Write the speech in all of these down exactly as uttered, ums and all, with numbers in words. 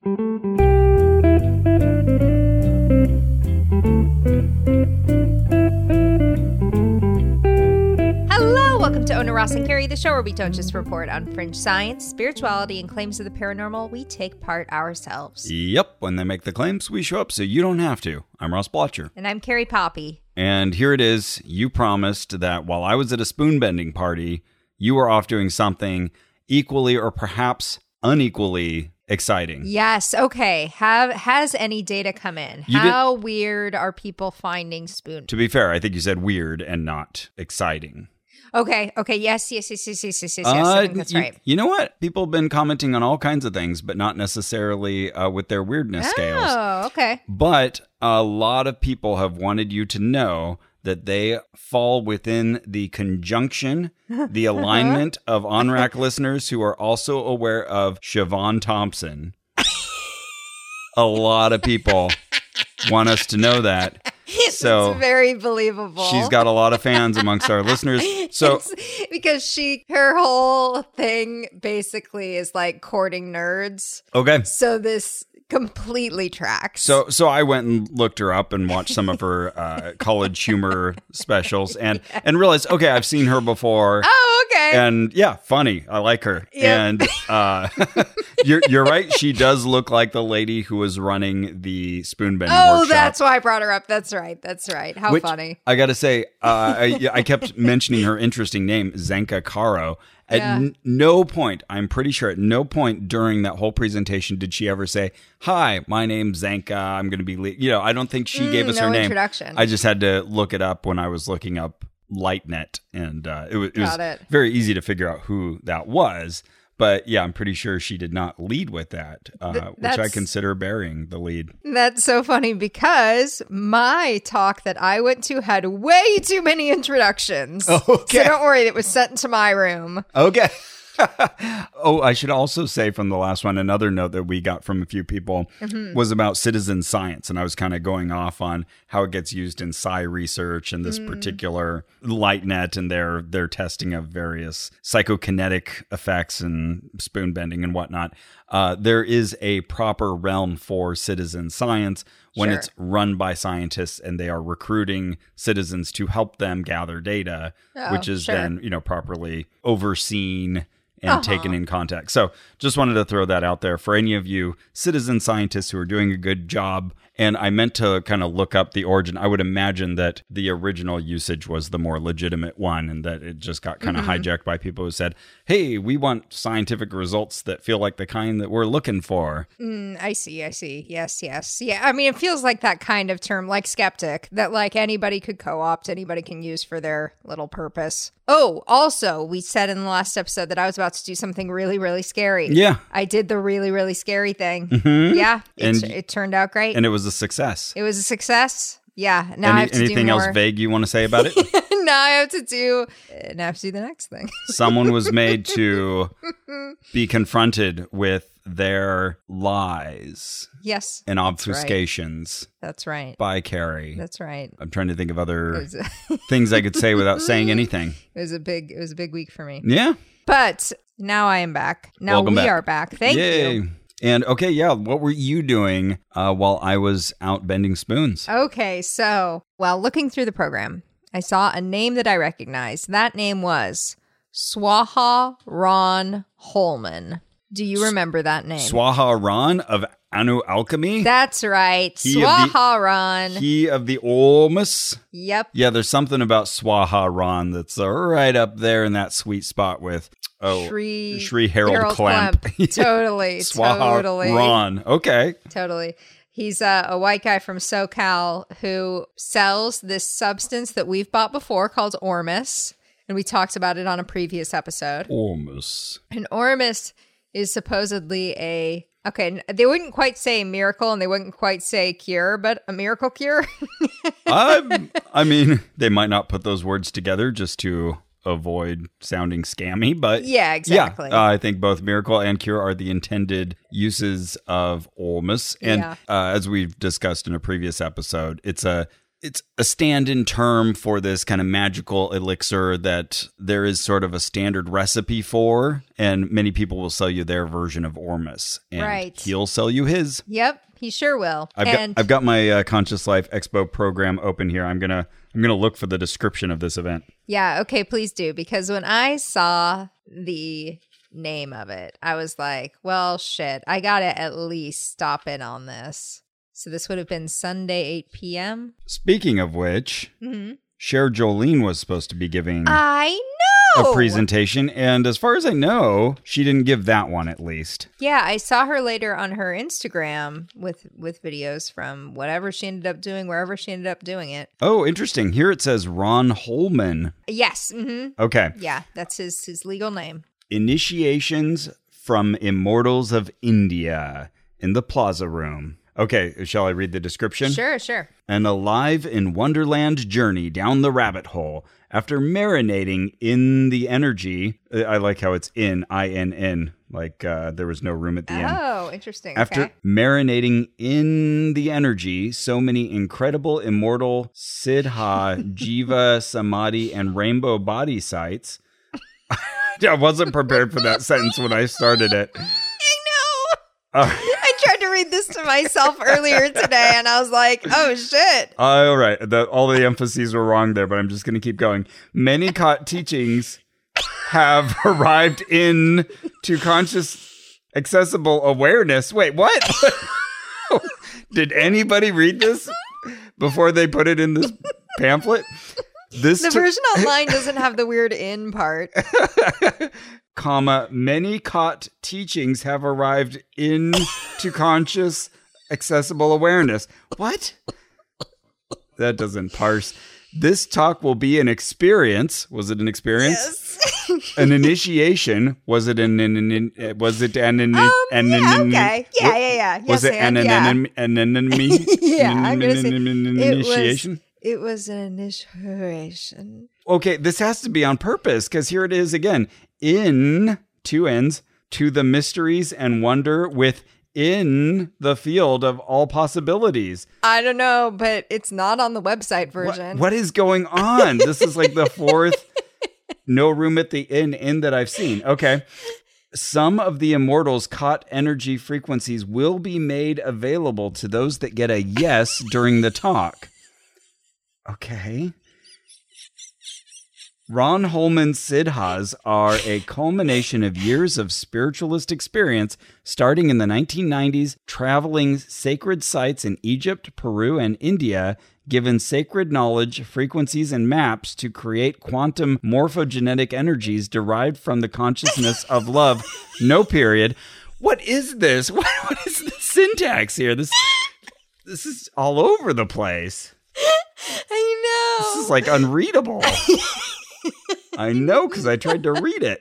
Welcome to Ona Ross and Carrie, the show where we don't just report on fringe science, spirituality, and claims of the paranormal. We take part ourselves. Yep, when they make the claims, we show up so you don't have to. I'm Ross Blotcher. And I'm Carrie Poppy. And here it is. You promised that while I was at a spoon-bending party, you were off doing something equally or perhaps unequally exciting. Yes. Okay. Have Has any data come in? You How did- weird are people finding spoon? To be fair, I think you said weird and not exciting. Okay. Okay. Yes. Yes. Yes. Yes. Yes. Yes. Yes. Uh, I think that's you, right. You know what? People have been commenting on all kinds of things, but not necessarily uh, with their weirdness scales. Oh, okay. But a lot of people have wanted you to know that they fall within the conjunction, the alignment of on-rack listeners who are also aware of Siobhan Thompson. A lot of people want us to know that. So it's very believable. She's got a lot of fans amongst our listeners. So It's because she, her whole thing basically is like courting nerds. okay. So this completely tracks. So so I went and looked her up and watched some of her uh, college humor specials and Yeah. and realized, okay, I've seen her before. Oh, okay. And yeah, funny. I like her. Yep. And uh, you're you're right. She does look like the lady who was running the spoon bending oh, workshop. that's why I brought her up. That's right. That's right. How Which, funny. I got to say, uh, I, I kept mentioning her interesting name, Zenka Caro. At Yeah. n- no point, I'm pretty sure at no point during that whole presentation did she ever say, "Hi, my name's Zenka. I'm going to be," le-. you know, I don't think she Mm, gave us no her name. introduction. I just had to look it up when I was looking up LightNet, and uh, it was, it was Got it. very easy to figure out who that was. But yeah, I'm pretty sure she did not lead with that, uh, Th- which I that's- consider bearing the lead. That's so funny because my talk that I went to had way too many introductions. Okay. So don't worry, it was sent into my room. Okay. Oh, I should also say from the last one, another note that we got from a few people Mm-hmm. was about citizen science. And I was kind of going off on how it gets used in sci research and this Mm. particular LightNet and their, their testing of various psychokinetic effects and spoon bending and whatnot. Uh, there is a proper realm for citizen science when Sure. it's run by scientists and they are recruiting citizens to help them gather data, Oh, which is sure. then, you know, properly overseen and Uh-huh. taken in context. So just wanted to throw that out there for any of you citizen scientists who are doing a good job. And I meant to kind of look up the origin. I would imagine that the original usage was the more legitimate one and that it just got kind of Mm-hmm. hijacked by people who said, hey, we want scientific results that feel like the kind that we're looking for. Mm, I see, I see. Yes, yes. Yeah, I mean, it feels like that kind of term, like skeptic, that like anybody could co-opt, anybody can use for their little purpose. Oh, also, we said in the last episode that I was about to do something really, really scary. Yeah. I did the really, really scary thing. Mhm. Yeah, it, And- it turned out great. And it was a success. It was a success. Yeah. Now I Any, have to anything do else more. vague you want to say about it? Now I have to do. uh, Now I have to do the next thing. Someone was made to be confronted with their lies Yes, and that's right. obfuscations That's right. by Carrie. That's right. I'm trying to think of It other was, a, things I could say without saying anything. it was a big. It was a big week for me. Yeah. But now I am back. Now Welcome we back. are back. Thank Yay. you. And okay, yeah, what were you doing uh, while I was out bending spoons? Okay, so while looking through the program, I saw a name that I recognized. That name was Swaha Ron Holman. Do you remember that name? Swaha Ron of Anu Alchemy? That's right. He of the- Swaha Ron. He of the Olmus? Yep. Yeah, there's something about Swaha Ron that's uh, right up there in that sweet spot with oh Shri, Shri Harold, Clamp. Totally. Swaha totally. Ron. Okay. Totally. He's uh, a white guy from SoCal who sells this substance that we've bought before called Ormus. And we talked about it on a previous episode. Olmus. And Ormus is supposedly a, okay, they wouldn't quite say miracle and they wouldn't quite say cure, but a miracle cure. I, I mean, they might not put those words together just to avoid sounding scammy, but Yeah, exactly. Yeah, uh, I think both miracle and cure are the intended uses of Olmus. And Yeah. uh, as we've discussed in a previous episode, it's a it's a stand-in term for this kind of magical elixir that there is sort of a standard recipe for, and many people will sell you their version of Ormus. And right. he'll sell you his. Yep, he sure will. I've and got I've got my uh, Conscious Life Expo program open here. I'm gonna I'm gonna look for the description of this event. Yeah, okay, please do, because when I saw the name of it, I was like, well, shit, I gotta at least stop in on this. So this would have been Sunday, eight p.m. Speaking of which, mm-hmm. Cher Jolene was supposed to be giving I know a presentation, and as far as I know, she didn't give that one at least. Yeah, I saw her later on her Instagram with with videos from whatever she ended up doing, wherever she ended up doing it. Oh, interesting. Here it says Ron Holman. Yes. Mm-hmm. Okay. Yeah, that's his his legal name. Initiations from Immortals of India in the Plaza Room. Okay, shall I read the description? Sure, sure. An alive in Wonderland journey down the rabbit hole after marinating in the energy. I like how it's in, I N N, like uh, there was no room at the end. Oh, interesting. After okay. marinating in the energy, so many incredible immortal Siddha, Jiva, Samadhi, and rainbow body sites. I wasn't prepared for that sentence when I started it. I know. Uh, I tried to read this to myself earlier today, and I was like, oh, shit. All right. The, all the emphases were wrong there, but I'm just going to keep going. Many caught teachings have arrived in to conscious, accessible awareness. Wait, what? Did anybody read this before they put it in this pamphlet? This the t- version online doesn't have the weird in part. Comma, many caught teachings have arrived into conscious, accessible awareness. What? That doesn't parse. This talk will be an experience. Was it an experience? Yes. An initiation. Was it an, an, an, an was it an, an, um, an, yeah, an okay. Yeah, yeah, yeah. Was yes, it an, and, an, yeah. an, an, an enemy? Yeah, I'm going to say an initiation. initiation? It was an initiation. Okay, this has to be on purpose, because here it is again. In, two N's, to the mysteries and wonder within the field of all possibilities. I don't know, but it's not on the website What, version. what is going on? This is like the fourth no room at the inn in that I've seen. Okay. Some of the immortals' caught energy frequencies will be made available to those that get a yes during the talk. Okay. Ron Holman's Siddhas are a culmination of years of spiritualist experience, starting in the nineteen nineties, traveling sacred sites in Egypt, Peru, and India, given sacred knowledge, frequencies, and maps to create quantum morphogenetic energies derived from the consciousness of love. No period. What is this? What, what is the syntax here? This, this is all over the place. I know. This is like unreadable. I know, because I tried to read it.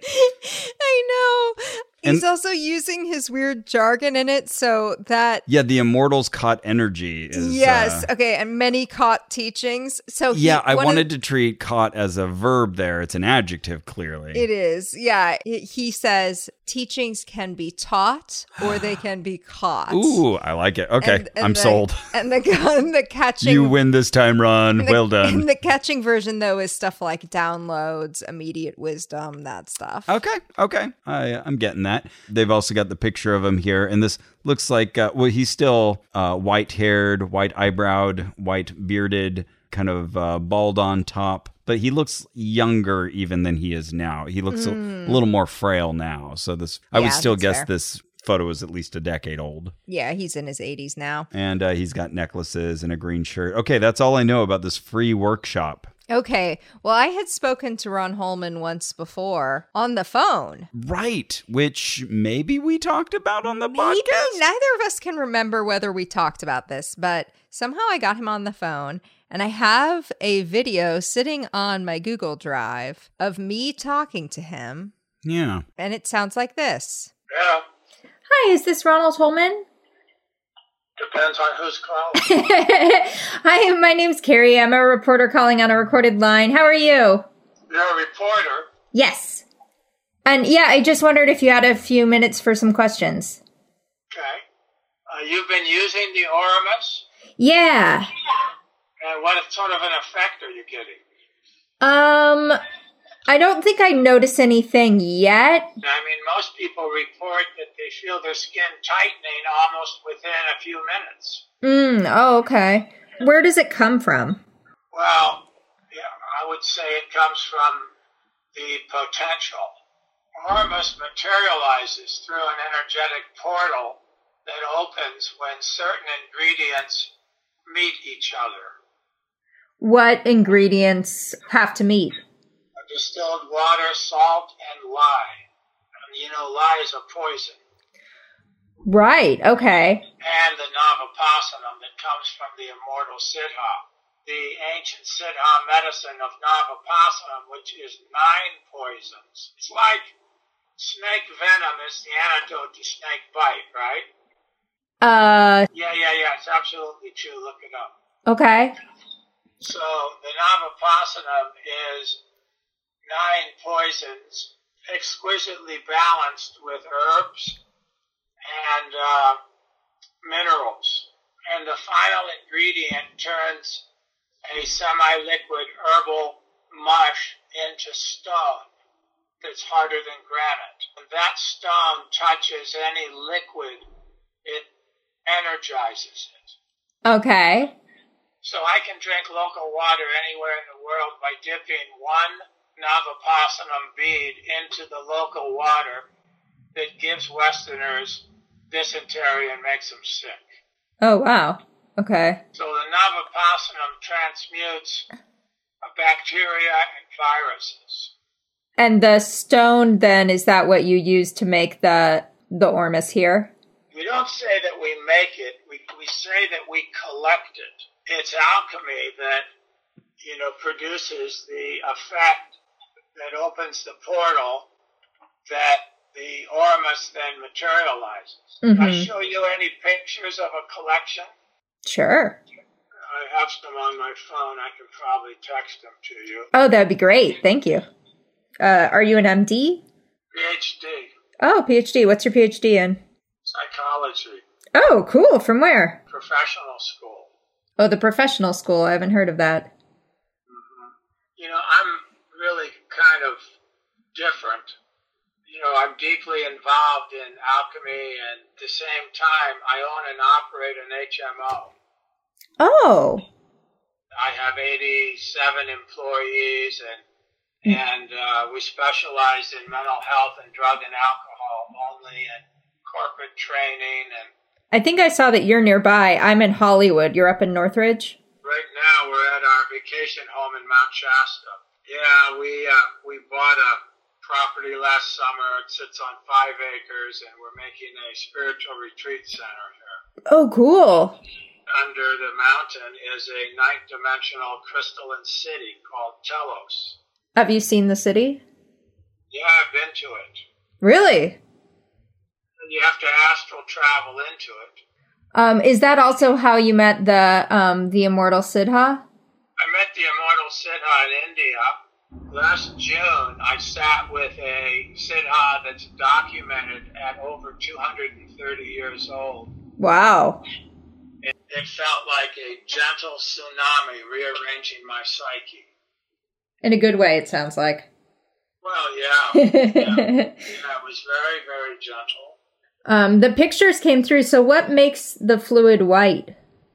I know. He's And- also using his weird jargon in it, so that... Yeah, the immortals caught energy. Is, yes, uh, okay, and many caught teachings. So he, yeah, I one wanted of, to treat caught as a verb there. It's an adjective, clearly. It is, yeah. He- He says teachings can be taught or they can be caught. Ooh, I like it. Okay, And- and I'm the- sold. And the, and the catching... You win this time, Ron. the- Well done. And the catching version, though, is stuff like downloads, immediate wisdom, that stuff. Okay, okay. I, I'm getting that. They've also got the picture of him here, and this looks like, uh, well, he's still uh, white-haired, white-eyebrowed, white-bearded, kind of uh, bald on top, but he looks younger even than he is now. He looks Mm. a, a little more frail now, so this I would Yeah, still that's guess fair. this photo is at least a decade old. Yeah, he's in his eighties now. And uh, he's got necklaces and a green shirt. Okay, that's all I know about this free workshop. Okay, well, I had spoken to Ron Holman once before on the phone. Right, which maybe we talked about on the Maybe podcast. neither of us can remember whether we talked about this, but somehow I got him on the phone, and I have a video sitting on my Google Drive of me talking to him, Yeah. and it sounds like this. Yeah, Hi, is this Ronald Holman? depends on who's calling. Hi, my name's Carrie. I'm a reporter calling on a recorded line. How are you? You're a reporter. Yes. And yeah, I just wondered if you had a few minutes for some questions. Okay. Uh, you've been using the Oramus, Yeah. And what sort of an effect are you getting? Um, I don't think I notice anything yet. I mean, most people report that they feel their skin tightening almost within a few minutes. Mm, oh, okay. Where does it come from? Well, yeah, I would say it comes from the potential. Ormus materializes through an energetic portal that opens when certain ingredients meet each other. What ingredients have to meet? Distilled water, salt, and lye. You know, lye is a poison. Right, okay. And the Navapasanam that comes from the immortal Siddha. The ancient Siddha medicine of Navapasanam, which is nine poisons. It's like snake venom is the antidote to snake bite, right? Uh, Yeah, yeah, yeah. It's absolutely true. Look it up. okay. So the Navapasanam is nine poisons, exquisitely balanced with herbs and uh, minerals. And the final ingredient turns a semi-liquid herbal mush into stone that's harder than granite. When that stone touches any liquid, it energizes it. Okay. So I can drink local water anywhere in the world by dipping one Navapasanam bead into the local water that gives Westerners dysentery and makes them sick. Oh, wow. Okay. So the Navapasanam transmutes bacteria and viruses. And the stone, then, is that what you use to make the the Ormus here? We don't say that we make it, we, we say that we collect it. It's alchemy that, you know, produces the effect that opens the portal that the Ormus then materializes. Mm-hmm. Can I show you any pictures of a collection? Sure. I have some on my phone. I can probably text them to you. Oh, that'd be great. Thank you. Uh, are you an M D? PhD, Oh, PhD. What's your PhD in? psychology, Oh, cool. From where? professional school. Oh, the professional school. I haven't heard of that. You know, I'm really kind of different. You know, I'm deeply involved in alchemy, and at the same time, I own and operate an H M O. Oh. I have eighty-seven employees, and and uh, we specialize in mental health and drug and alcohol only, and corporate training. And I think I saw that you're nearby. I'm in Hollywood. You're up in Northridge? right now, we're at our vacation home in Mount Shasta. Yeah, we uh, we bought a property last summer. It sits on five acres, and we're making a spiritual retreat center here. Oh, cool. Under the mountain is a ninth dimensional crystalline city called Telos. Have you seen the city? Yeah, I've been to it. Really? You have to astral travel into it. Um, is that also how you met the um, the immortal Siddha? I met the immortal Siddha in India. Last June, I sat with a Siddha that's documented at over two hundred thirty years old. Wow. It, it felt like a gentle tsunami rearranging my psyche. In a good way, it sounds like. Well, yeah. yeah. Yeah, it was very, very gentle. Um, the pictures came through, so what makes the fluid white?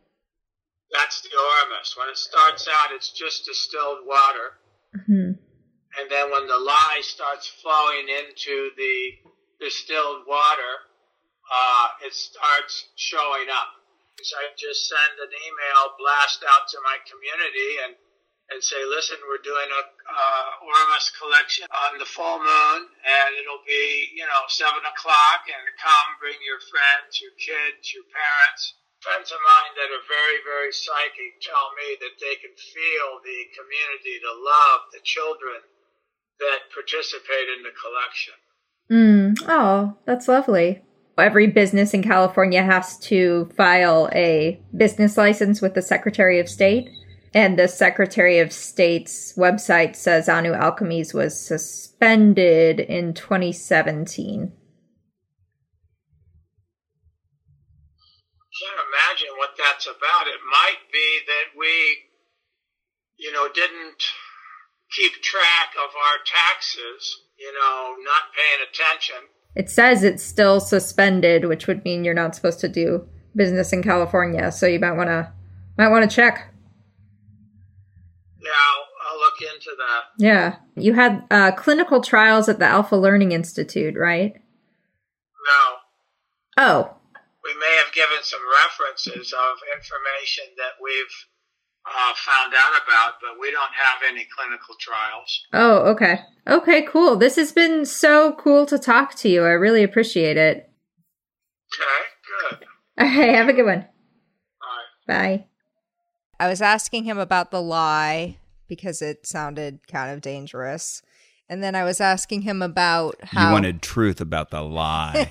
That's the Ormus. When it starts out, it's just distilled water. Mm-hmm. And then when the lye starts flowing into the distilled water, uh, it starts showing up. So I just send an email blast out to my community and, and say, listen, we're doing a uh, Ormus collection on the full moon, and it'll be, you know, seven o'clock, and come, bring your friends, your kids, your parents. Friends of mine that are very, very psychic tell me that they can feel the community, the love, the children that participate in the collection. Mm. Oh, that's lovely. Every business in California has to file a business license with the Secretary of State. And the Secretary of State's website says Anu Alchemies was suspended in twenty seventeen. Can't imagine what that's about. It might be that we you know, didn't keep track of our taxes, you know, not paying attention. It says it's still suspended, which would mean you're not supposed to do business in California. So you might want to might want to check. Yeah, I'll, I'll look into that. Yeah. You had uh, clinical trials at the Alpha Learning Institute, right? No. Oh. We may have given some references of information that we've uh, found out about, but we don't have any clinical trials. Oh, okay. Okay, cool. This has been so cool to talk to you. I really appreciate it. Okay, good. All right, have a good one. Bye. Bye. I was asking him about the lie because it sounded kind of dangerous. And then I was asking him about how... You wanted truth about the lie.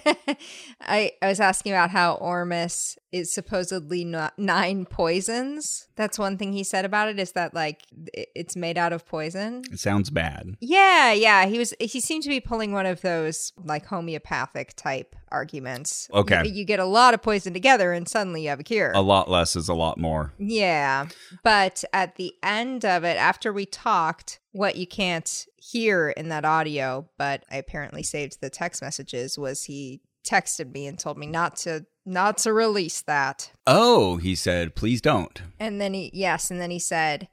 I, I was asking about how Ormus is supposedly not nine poisons. That's one thing he said about it, is that, like, it's made out of poison. It sounds bad. Yeah, yeah. He was. He seemed to be pulling one of those, like, homeopathic type arguments. Okay. You, you get a lot of poison together and suddenly you have a cure. A lot less is a lot more. Yeah. But at the end of it, after we talked, what you can't hear in that audio, but I apparently saved the text messages, was he texted me and told me not to not to release that. Oh, he said, please don't. And then he, yes, and then he said,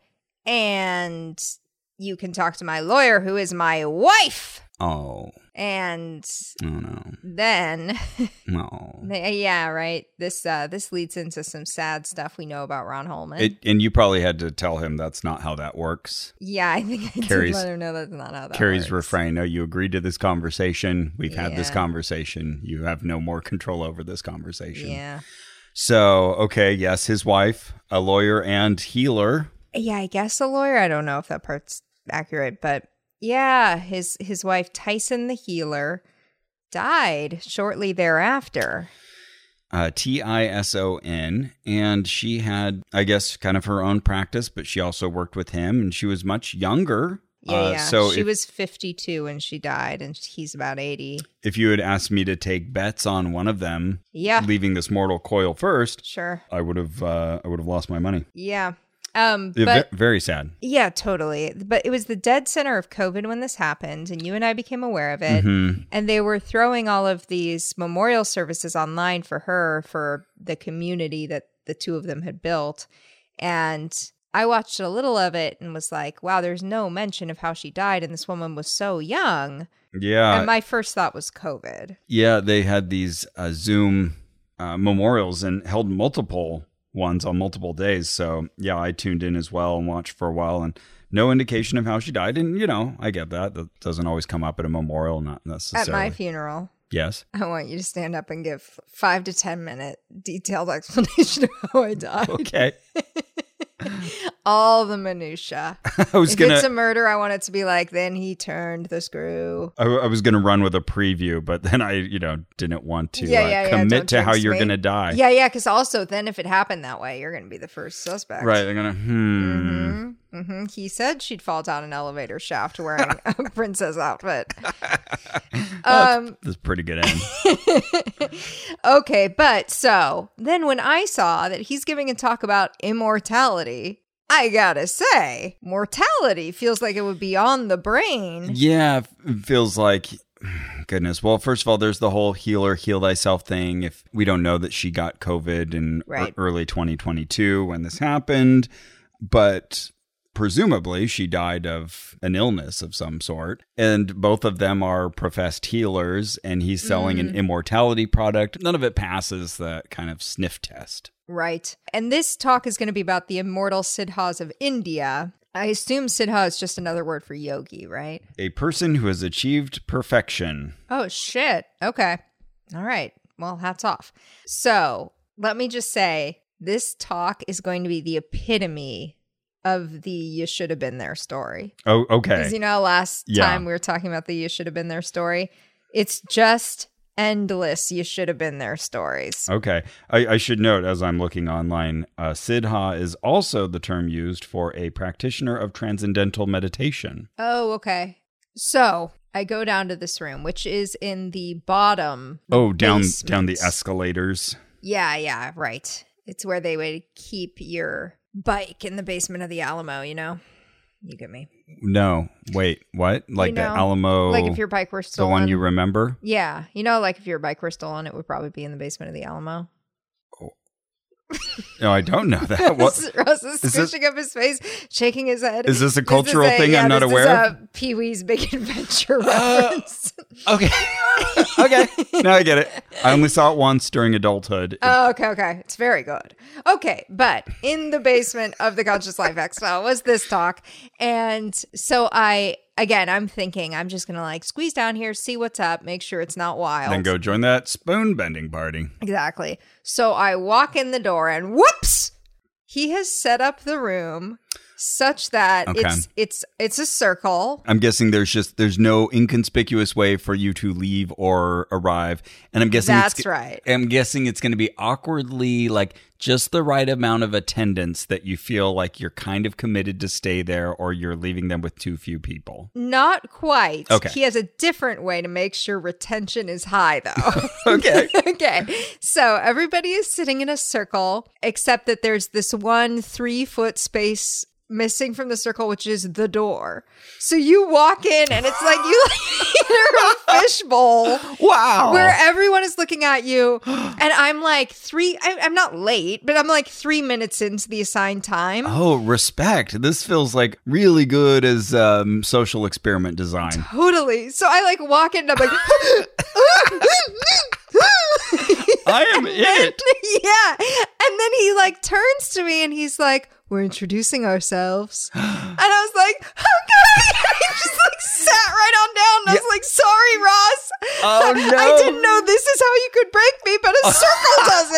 and you can talk to my lawyer, who is my wife. Oh. And Oh, no. then, No. yeah, right. This uh, this leads into some sad stuff we know about Ron Holman. It, and you probably had to tell him that's not how that works. Yeah, I think I Carrie's- did let her know that's not how that Carrie's works. refrain, no, you agreed to this conversation. We've had this Yeah. conversation. You have no more control over this conversation. Yeah. So, okay, yes, his wife, a lawyer and healer. Yeah, I guess a lawyer. I don't know if that part's accurate, but yeah, his his wife, Tyson the healer, died shortly thereafter. Uh, T I S O N, and she had, I guess, kind of her own practice, but she also worked with him, and she was much younger. Yeah, uh, yeah. So she if, was fifty-two when she died, and he's about eighty. if you had asked me to take bets on one of them, Yeah, leaving this mortal coil first, sure. I would have, uh, I would have lost my money. Yeah. Um, Yeah, but ve- very sad. yeah, totally. But it was the dead center of COVID when this happened, and you and I became aware of it. Mhm. And they were throwing all of these memorial services online for her, for the community that the two of them had built. And I watched a little of it and was like, wow, there's no mention of how she died. And this woman was so young. Yeah, and my first thought was COVID. yeah. They had these uh, Zoom uh, memorials and held multiple ones on multiple days. So yeah, I tuned in as well and watched for a while, and no indication of how she died. And you know, I get that. That doesn't always come up at a memorial, not necessarily. At my funeral, Yes. I want you to stand up and give five to ten minute detailed explanation of how I died. Okay. All the minutia. I was If gonna. it's a murder, I want it to be like, then he turned the screw. I, I was gonna run with a preview, but then I, you know, didn't want to Yeah, uh, yeah, yeah, commit don't to how jinx you're me. gonna die. Yeah, yeah, because also then if it happened that way, you're going to be the first suspect. Right. They're gonna. Hmm. hmm hmm He said she'd fall down an elevator shaft wearing a princess outfit. Um, That's a pretty good end. okay, but so then when I saw that he's giving a talk about immortality, I gotta say, mortality feels like it would be on the brain. Yeah, it feels like. Goodness. Well, first of all, there's the whole healer, heal thyself thing. If we don't know that she got COVID in Right. e- early twenty twenty-two when this happened, but presumably she died of an illness of some sort. And both of them are professed healers, and he's selling Mm. an immortality product. None of it passes that kind of sniff test. Right. And this talk is going to be about the immortal Siddhas of India. I assume Siddha is just another word for yogi, right? A person who has achieved perfection. Oh, shit. Okay. All right. Well, hats off. So let me just say, this talk is going to be the epitome of the you should have been there story. Oh, okay. Because you know, last Yeah. time we were talking about the you should have been there story. It's just endless you should have been there stories. Okay. I, I should note, as I'm looking online, uh, Siddha is also the term used for a practitioner of transcendental meditation. Oh, okay. So I go down to this room, which is in the bottom. Oh, down basement. down the escalators. Yeah, yeah, right. It's where they would keep your bike in the basement of the Alamo, you know? You get me. No, wait, what? Like You know, the Alamo, Like if your bike were the stolen. one you remember? Yeah. You know, like if your bike were stolen, it would probably be in the basement of the Alamo. No, I don't know that. What? Ross is Is this- squishing up his face, shaking his head. Is this a This cultural is a- thing yeah, I'm not this aware is of? a Pee-wee's Big Adventure Uh, reference. Okay. Okay. Now I get it. I only saw it once during adulthood. Oh, okay, okay. It's very good. Okay, but in the basement of the Conscious Life Expo was this talk. And so I, again, I'm thinking I'm just going to like squeeze down here, see what's up, make sure it's not wild. Then go join that spoon bending party. Exactly. So I walk in the door and whoops, he has set up the room such that Okay. it's it's it's a circle. I'm guessing there's just there's no inconspicuous way for you to leave or arrive, and I'm guessing That's it's, right. I'm guessing it's going to be awkwardly like just the right amount of attendance that you feel like you're kind of committed to stay there, or you're leaving them with too few people. Not quite. Okay. He has a different way to make sure retention is high, though. Okay. Okay. So everybody is sitting in a circle, except that there's this one three foot space missing from the circle, which is the door. So you walk in and it's like you like you're a fishbowl. Wow. Where everyone is looking at you, and I'm like three. I, I'm not late, but I'm like three minutes into the assigned time. Oh, respect. This feels like really good as um, social experiment design. Totally. So I like walk in and I'm like, I am in it. yeah. And then he like turns to me and he's like, we're introducing ourselves. And I was like, okay. I just like sat right on down. And I was like, sorry, Ross. Oh, no. I didn't know this is how you could break me, but a circle does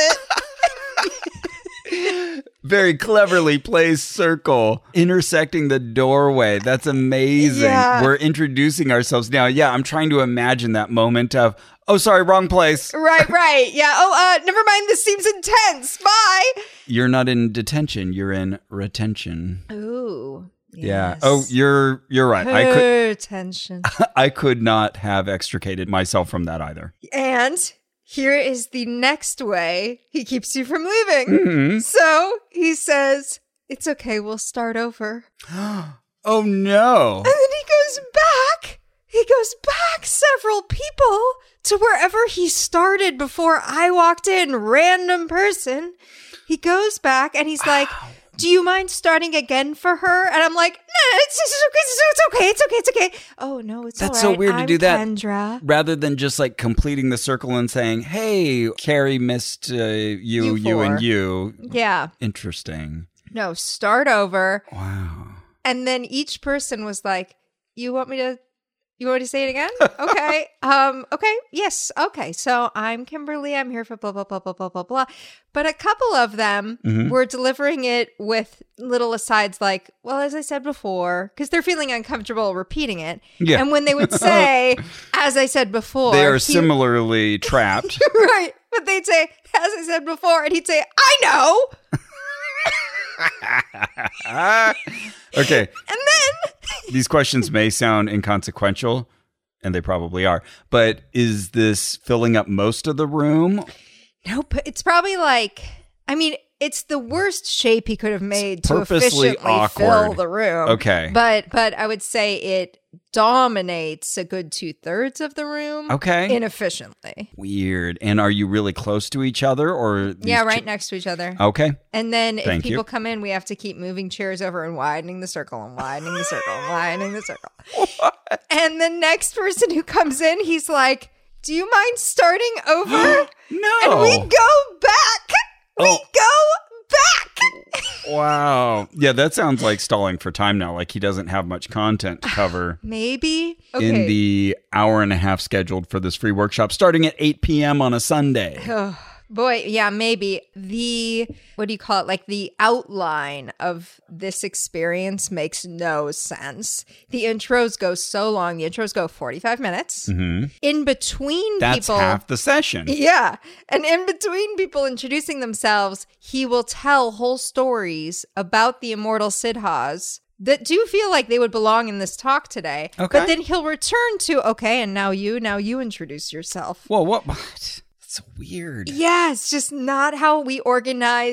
it. Very cleverly placed circle intersecting the doorway. That's amazing. Yeah. We're introducing ourselves now. Yeah, I'm trying to imagine that moment of, oh, sorry, wrong place. Right, right. Yeah. Oh, uh, never mind. This seems intense. Bye. You're not in detention. You're in retention. Ooh. Yeah. yes. Oh, you're you're right. I could Attention. I could not have extricated myself from that either. And here is the next way he keeps you from leaving. Mm-hmm. So he says, it's okay, we'll start over. Oh no. And then he goes back. He goes back several people to wherever he started before I walked in, random person. He goes back and he's like, do you mind starting again for her? And I'm like, no, it's, it's, okay, it's okay, it's okay, it's okay. Oh, no, it's That's all so right. weird to I'm do that. Kendra. Rather than just like completing the circle and saying, "Hey, Carrie missed uh, you, You you, four. and you." Yeah. Interesting. No, start over. Wow. And then each person was like, you want me to, you want me to say it again? Okay. um, okay. Yes. Okay. So I'm Kimberly. I'm here for blah, blah, blah, blah, blah, blah, blah. But a couple of them Mhm. were delivering it with little asides like, well, as I said before, because they're feeling uncomfortable repeating it. Yeah. And when they would say, as I said before, They are he- similarly trapped. right. But they'd say, as I said before, and he'd say, I know. Okay. And then These questions may sound inconsequential, and they probably are. But is this filling up most of the room? Nope. It's probably like, I mean, it's the worst shape he could have made to purposely efficiently fill awkward. the room. Okay. But but I would say it dominates a good two thirds of the room. Okay. Inefficiently. Weird. And are you really close to each other, or these Yeah, right chi- next to each other. Okay. And then if Thank you. people come in, we have to keep moving chairs over and widening the circle and widening the circle and widening the circle. And the next person who comes in, he's like, do you mind starting over? No. And we go back. We Oh. go back. Wow. Yeah, that sounds like stalling for time now. Like he doesn't have much content to cover Maybe. Okay. in the hour and a half scheduled for this free workshop starting at eight p.m. on a Sunday. Oh, boy, yeah, maybe. The, what do you call it? Like the outline of this experience makes no sense. The intros go so long. The intros go forty-five minutes. hmm In between That's people. half the session. Yeah. And in between people introducing themselves, he will tell whole stories about the immortal Sidhas that do feel like they would belong in this talk today. Okay. But then he'll return to, okay, and now you, now you introduce yourself. Whoa, what? What? That's weird. Yeah, it's just not how we organize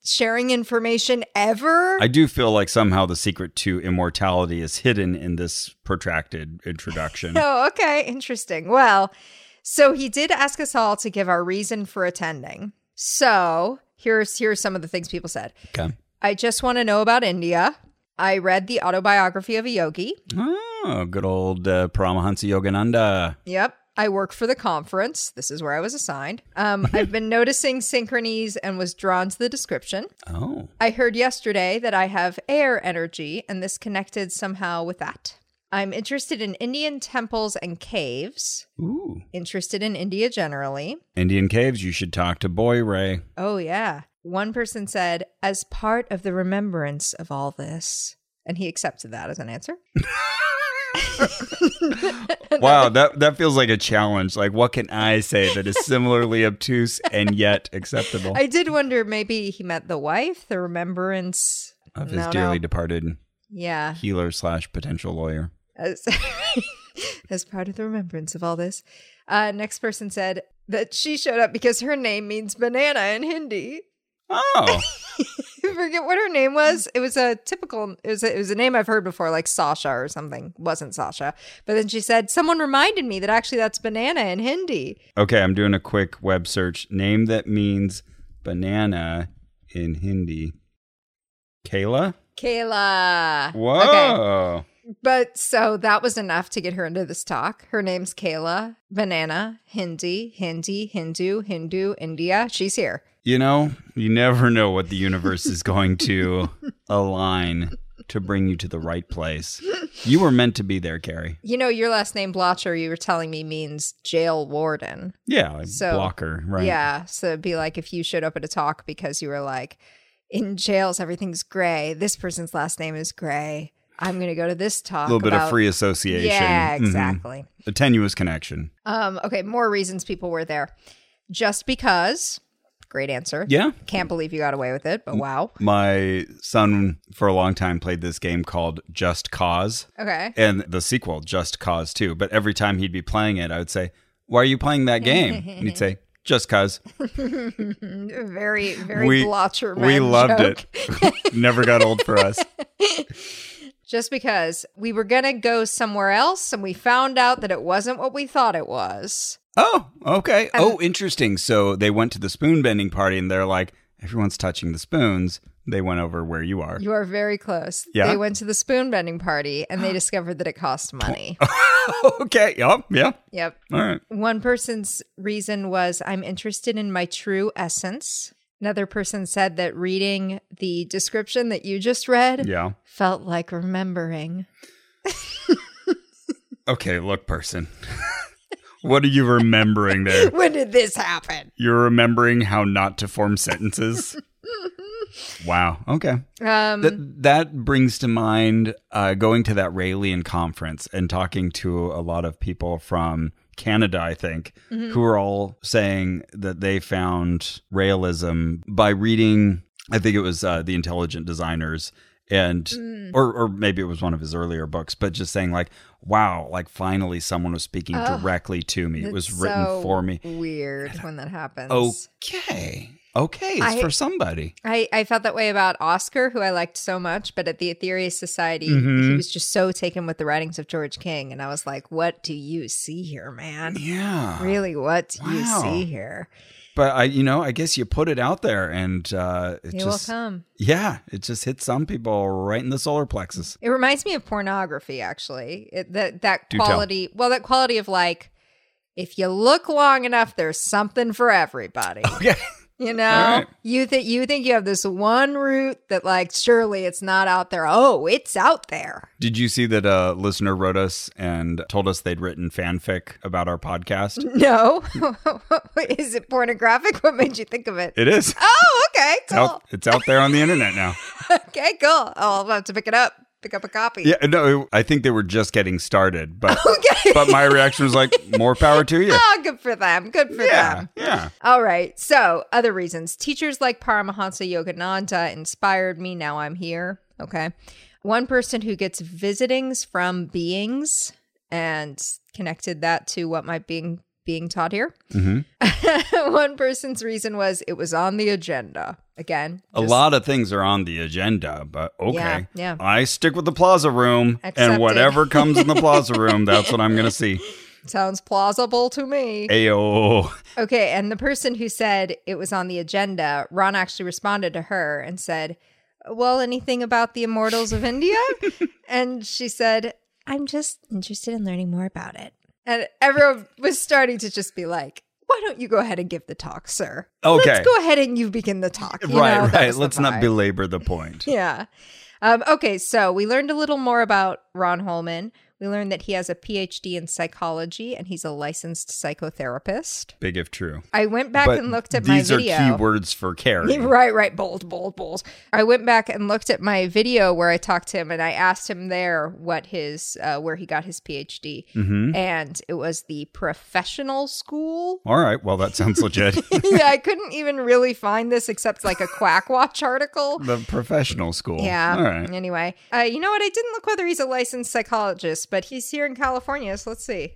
sharing information ever. I do feel like somehow the secret to immortality is hidden in this protracted introduction. Oh, okay. Interesting. Well, so he did ask us all to give our reason for attending. So here's here's some of the things people said. Okay. I just want to know about India. I read the autobiography of a yogi. Oh, good old uh, Paramahansa Yogananda. Yep. I work for the conference. This is where I was assigned. Um, I've been noticing synchronies and was drawn to the description. Oh. I heard yesterday that I have air energy, and this connected somehow with that. I'm interested in Indian temples and caves. Ooh. Interested in India generally. Indian caves, you should talk to Boy Ray. Oh, yeah. One person said, as part of the remembrance of all this. And he accepted that as an answer. Wow, that, that feels like a challenge. Like, what can I say that is similarly obtuse and yet acceptable? I did wonder, maybe he meant the wife, the remembrance Of his No, dearly no. departed Yeah. healer slash potential lawyer. As, as part of the remembrance of all this. Uh, next person said that she showed up because her name means banana in Hindi. Oh. I forget what her name was. It was a typical, it was a, it was a name I've heard before, like Sasha or something. It wasn't Sasha. But then she said, someone reminded me that actually that's banana in Hindi. Okay, I'm doing a quick web search. Name that means banana in Hindi. Kayla? Kayla. Whoa. Okay. But so that was enough to get her into this talk. Her name's Kayla. Banana, Hindi, Hindi, Hindu, Hindu, India. She's here. You know, you never know what the universe is going to align to bring you to the right place. You were meant to be there, Carrie. You know, your last name, Blotcher, you were telling me means jail warden. Yeah, like So, blocker, right? Yeah. So it'd be like if you showed up at a talk because you were like, in jails, everything's gray. This person's last name is Gray. I'm going to go to this talk. A little bit about- of free association. Yeah, Mhm. exactly. A tenuous connection. Um, okay, more reasons people were there. Just because. Great answer. Yeah. Can't believe you got away with it, but wow. My son, for a long time, played this game called Just Cause. Okay. And the sequel, Just Cause two. But every time he'd be playing it, I would say, why are you playing that game? And he'd say, just cause. Very, very We, Blotcher we man loved joke. it. Never got old for us. Just because we were going to go somewhere else and we found out that it wasn't what we thought it was. Oh, okay. Oh, interesting. So they went to the spoon bending party and they're like, everyone's touching the spoons. They went over where you are. You are very close. Yeah? They went to the spoon bending party and they discovered that it cost money. Okay. Yep. Yeah. Yep. All right. One person's reason was, I'm interested in my true essence. Another person said that reading the description that you just read Yeah. felt like remembering. Okay. Look, person. What are you remembering there? When did this happen? You're remembering how not to form sentences? Wow. Okay. Um, That that brings to mind uh, going to that Raelian conference and talking to a lot of people from Canada, I think, who are all saying that they found Raelism by reading, I think it was uh, The Intelligent Designers, and Mm. or or maybe it was one of his earlier books, but just saying like, wow, like finally someone was speaking Oh, directly to me. It was It's written so for me. Weird when that happens. Okay. Okay, it's I- for somebody. I, I felt that way about Oscar, who I liked so much, but at the Aetherius Society, Mhm. he was just so taken with the writings of George King. And I was like, what do you see here, man? Yeah. Really, what do you Wow. see here? But I, you know, I guess you put it out there, and uh, it He just, will come. yeah, it just hits some people right in the solar plexus. It reminds me of pornography, actually. It, that that Do tell. quality, well, that quality of like, if you look long enough, there's something for everybody. Okay. You know, All right. you think you think you have this one route that, like, surely it's not out there. Oh, it's out there. Did you see that a listener wrote us and told us they'd written fanfic about our podcast? No, is it pornographic? What made you think of it? It is. Oh, okay, It's cool. out, it's out there on the internet now. Okay, cool. Oh, I'll have to pick it up. Pick up a copy. Yeah, no, I think they were just getting started, but Okay. but my reaction was like, more power to you. Oh, good for them. Good for Yeah, them. yeah. All right. So, other reasons. Teachers like Paramahansa Yogananda inspired me. Now I'm here. Okay. One person who gets visitings from beings and connected that to what might being being taught here. hmm One person's reason was it was on the agenda. again. A just- lot of things are on the agenda, but okay. Yeah, yeah. I stick with the plaza room, Accepted. and whatever comes in the plaza room, that's what I'm going to see. Sounds plausible to me. Ayo. Okay, and the person who said it was on the agenda, Ron actually responded to her and said, well, anything about the Immortals of India? And she said, I'm just interested in learning more about it. And everyone was starting to just be like, why don't you go ahead and give the talk, sir? Okay. Let's go ahead and you begin the talk. You Right, know, that right. was the Let's not vibe. belabor the point. Yeah. Um, okay, so we learned a little more about Ron Holman. We learned that he has a P H D in psychology and he's a licensed psychotherapist. Big if true. I went back But and looked at my these are video. key words for Carrie. Right, right. Bold, bold, bold. I went back and looked at my video where I talked to him and I asked him there what his, uh, where he got his P H D. Mm-hmm. And it was the professional school. All right. Well, that sounds legit. Yeah, I couldn't even really find this except like a Quack Watch article. The professional school. Yeah. All right. Anyway, uh, you know what? I didn't look whether he's a licensed psychologist, but he's here in California, so let's see.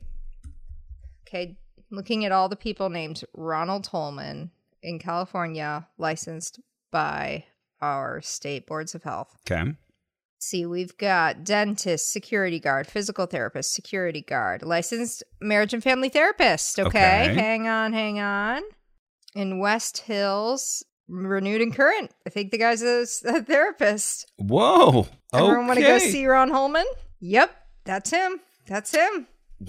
Okay, looking at all the people named Ronald Holman in California, licensed by our state boards of health. Okay. See, we've got dentist, security guard, physical therapist, security guard, licensed marriage and family therapist. Okay, Okay. hang on, hang on. In West Hills, renewed and current. I think the guy's a, a therapist. Whoa. Everyone want to go Okay. see Ron Holman? Yep, that's him. That's him.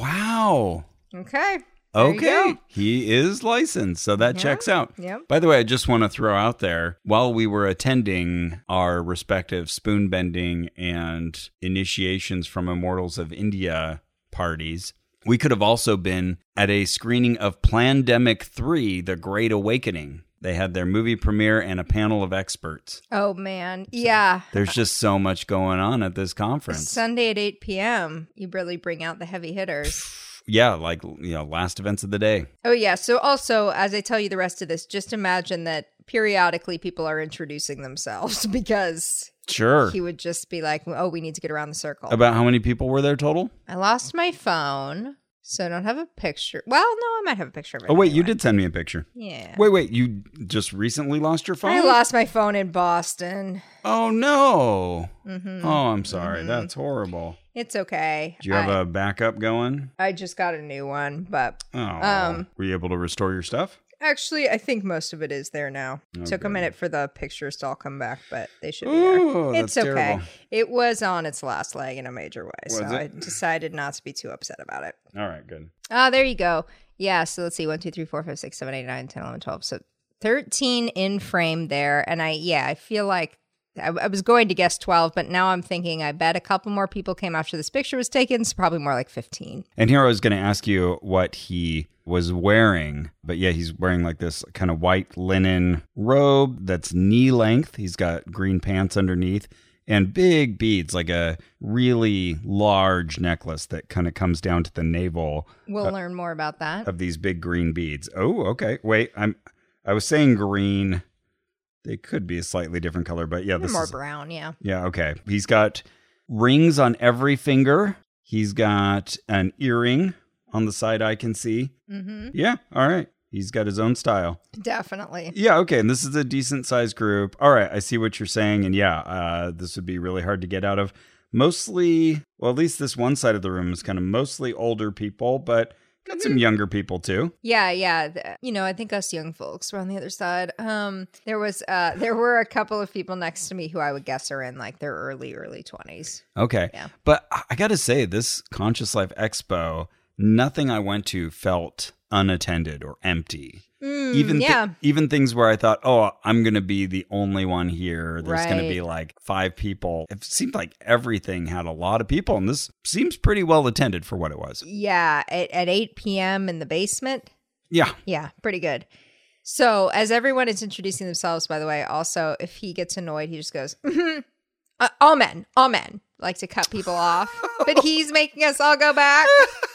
Wow. Okay. There you Okay. go. He is licensed, so that Yeah. checks out. Yep. By the way, I just want to throw out there, while we were attending our respective spoon bending and initiations from Immortals of India parties, we could have also been at a screening of Plandemic three, The Great Awakening. They had their movie premiere and a panel of experts. Oh, man. Yeah. There's just so much going on at this conference. Sunday at eight p.m., you really bring out the heavy hitters. Yeah, like, you know, last events of the day. Oh, yeah. So also, as I tell you the rest of this, just imagine that periodically people are introducing themselves because Sure. he would just be like, oh, we need to get around the circle. About how many people were there total? I lost my phone, so I don't have a picture. Well, no, I might have a picture of it. Oh, wait, you anyway. did send me a picture. Yeah. Wait, wait, you just recently lost your phone? I lost my phone in Boston. Oh, no. Mm-hmm. Oh, I'm sorry. Mhm. That's horrible. It's okay. Do you have I, a backup going? I just got a new one, but Oh. Um, were you able to restore your stuff? actually, I think most of it is there now. Oh, Took a good. minute for the pictures to all come back, but they should be Ooh, there. It's that's okay. terrible. It was on its last leg in a major way, Was so it? I decided not to be too upset about it. All right, good. Ah, there you go. Yeah, so let's see. one, two, three, four, five, six, seven, eight, nine, ten, eleven, twelve. So thirteen in frame there. And I, yeah, I feel like I, I was going to guess twelve, but now I'm thinking I bet a couple more people came after this picture was taken. So probably more like fifteen. And here I was going to ask you what he was wearing. But yeah, he's wearing like this kind of white linen robe that's knee length. He's got green pants underneath and big beads, like a really large necklace that kind of comes down to the navel We'll learn more about that. of these big green beads. Oh, okay. Wait, I'm I was saying green. They could be a slightly different color, but yeah, They're this more is brown, yeah. Yeah, okay. He's got rings on every finger. He's got an earring on the side I can see. Mm-hmm. Yeah, all right. He's got his own style. Definitely. Yeah, okay. And this is a decent sized group. All right, I see what you're saying. And yeah, uh, this would be really hard to get out of. Mostly, well, at least this one side of the room is kind of mostly older people, but got some younger people too. Yeah, yeah. Th- You know, I think us young folks were on the other side. Um, there was, uh, there were a couple of people next to me who I would guess are in like their early, early twenties. Okay. Yeah. But I I gotta say, this Conscious Life Expo, nothing I went to felt unattended or empty. Mm, even thi- yeah. even things where I thought, oh, I'm going to be the only one here. There's going to be Right. like five people. It seemed like everything had a lot of people, and this seems pretty well attended for what it was. Yeah, at, at eight p.m. in the basement. Yeah. Yeah, pretty good. So, as everyone is introducing themselves, by the way, also, if he gets annoyed, he just goes, mm-hmm. uh, all men, all men, like to cut people off. But he's making us all go back.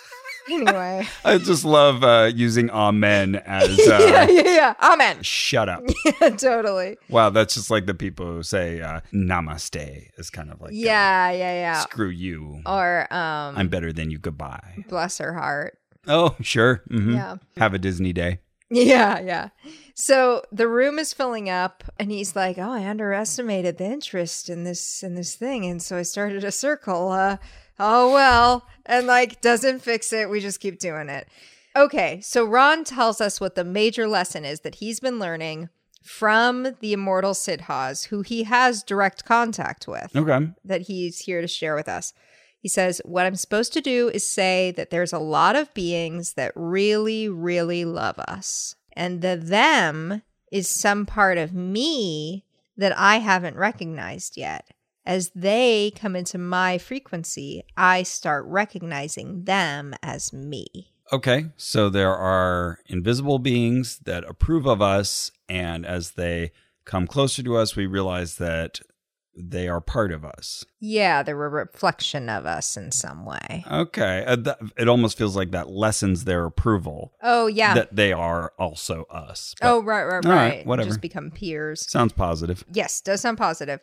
Anyway. I just love uh, using amen as yeah, uh, yeah, yeah. Amen. shut up. Yeah, totally. Wow, that's just like the people who say uh, namaste is kind of like, uh, Yeah, yeah, yeah. screw you. Or, um, I'm better than you. Goodbye. bless her heart. Oh, sure. Mhm. Yeah. Have a Disney day. Yeah, yeah. So the room is filling up and he's like, oh, I underestimated the interest in this in this thing. And so I started a circle. Uh, oh, well. And like doesn't fix it. We just keep doing it. Okay. So Ron tells us what the major lesson is that he's been learning from the immortal Siddhas, who he has direct contact with. Okay. That he's here to share with us. He says, what I'm supposed to do is say that there's a lot of beings that really, really love us. And the them is some part of me that I haven't recognized yet. As they come into my frequency, I start recognizing them as me. Okay, so there are invisible beings that approve of us, and as they come closer to us, we realize that they are part of us. Yeah, they're a reflection of us in some way. Okay, uh, th- it almost feels like that lessens their approval. Oh, yeah. That they are also us. But, oh, right, right, all right. right, whatever. Just become peers. Sounds positive. Yes, does sound positive.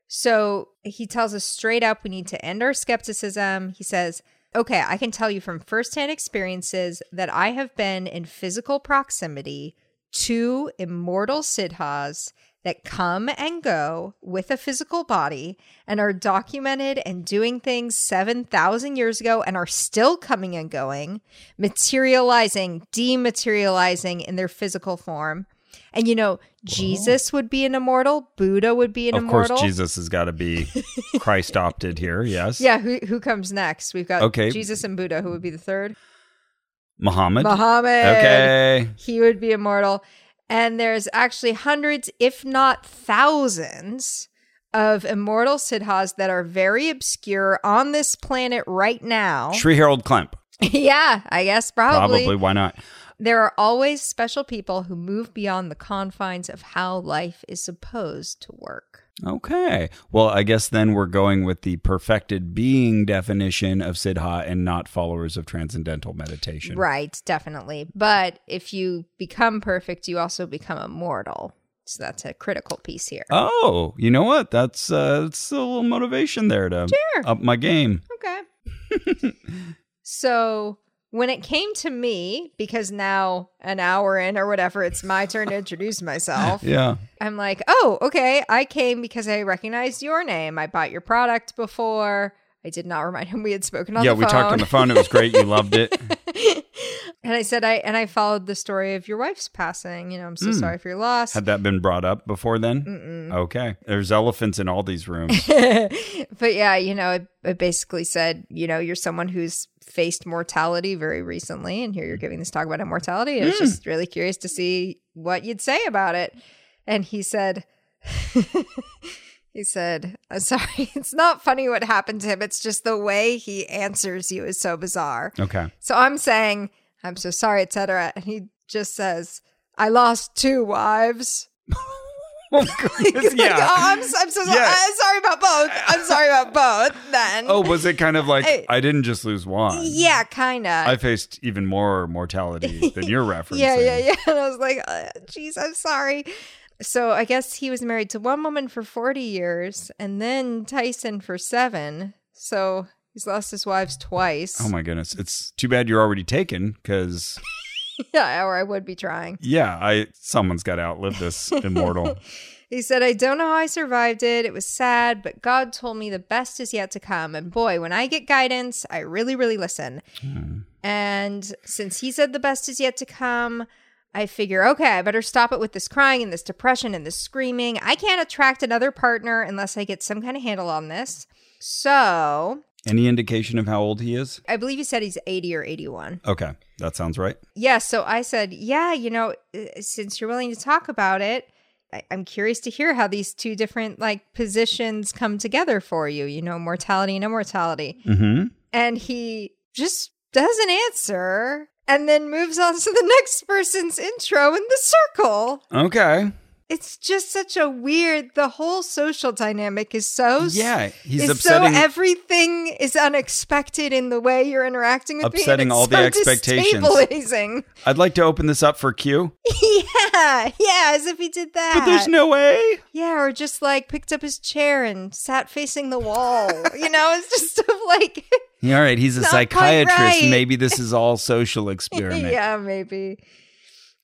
So he tells us straight up we need to end our skepticism. He says, okay, I can tell you from firsthand experiences that I have been in physical proximity to immortal Siddhas that come and go with a physical body and are documented and doing things seven thousand years ago and are still coming and going, materializing, dematerializing in their physical form. And, you know, Jesus would be an immortal. Buddha would be an of immortal. Of course, Jesus has got to be Christ opted here, yes. Yeah, who who comes next? We've got okay. Jesus and Buddha. Who would be the third? Muhammad. Muhammad. Okay. He would be immortal. And there's actually hundreds, if not thousands, of immortal Siddhas that are very obscure on this planet right now. Sri Harold Klemp. Yeah, I guess probably. Probably, why not? There are always special people who move beyond the confines of how life is supposed to work. Okay. Well, I guess then we're going with the perfected being definition of Siddha and not followers of transcendental meditation. Right, definitely. But if you become perfect, you also become immortal. So that's a critical piece here. Oh, you know what? That's, uh, that's a little motivation there to sure. up my game. Okay. So when it came to me, because now an hour in or whatever, it's my turn to introduce myself. Yeah. I'm like, oh, okay. I came because I recognized your name. I bought your product before. I did not remind him we had spoken on yeah, the phone. Yeah, we talked on the phone. It was great. You loved it. And I said, I and I followed the story of your wife's passing. You know, I'm so mm. sorry for your loss. Had that been brought up before then? Mm-mm. Okay. There's elephants in all these rooms. But yeah, you know, it, it basically said, you know, you're someone who's faced mortality very recently, and here you're giving this talk about immortality. I was mm. just really curious to see what you'd say about it. And he said... He said, I'm sorry, it's not funny what happened to him. It's just the way he answers you is so bizarre. Okay. So I'm saying, I'm so sorry, et cetera. And he just says, I lost two wives. Oh, goodness, yeah. Like, oh, I'm, I'm so sorry. Yeah. I'm sorry about both. I'm sorry about both then. Oh, was it kind of like, I, I didn't just lose one? Yeah, kind of. I faced even more mortality than you're referencing. yeah, yeah, yeah. And I was like, geez, I'm sorry. So I guess he was married to one woman for forty years and then Tyson for seven. So he's lost his wives twice. Oh, my goodness. It's too bad you're already taken because... yeah, or I would be trying. Yeah, I someone's got to outlive this immortal. He said, I don't know how I survived it. It was sad, but God told me the best is yet to come. And boy, when I get guidance, I really, really listen. Hmm. And since he said the best is yet to come... I figure, okay, I better stop it with this crying and this depression and this screaming. I can't attract another partner unless I get some kind of handle on this. So... Any indication of how old he is? I believe he said he's eighty or eighty-one. Okay, that sounds right. Yeah, so I said, yeah, you know, since you're willing to talk about it, I- I'm curious to hear how these two different, like, positions come together for you, you know, mortality and immortality. Mm-hmm. And he just doesn't answer... And then moves on to the next person's intro in the circle. Okay. It's just such a weird, the whole social dynamic is so... Yeah, he's is upsetting... So everything is unexpected in the way you're interacting with me. Upsetting all the expectations. Destabilizing. I'd like to open this up for Q. Yeah, yeah, as if he did that. But there's no way. Yeah, or just like picked up his chair and sat facing the wall. You know, it's just sort of like... Yeah, all right, he's a Not psychiatrist. right. Maybe this is all social experiment. Yeah, maybe.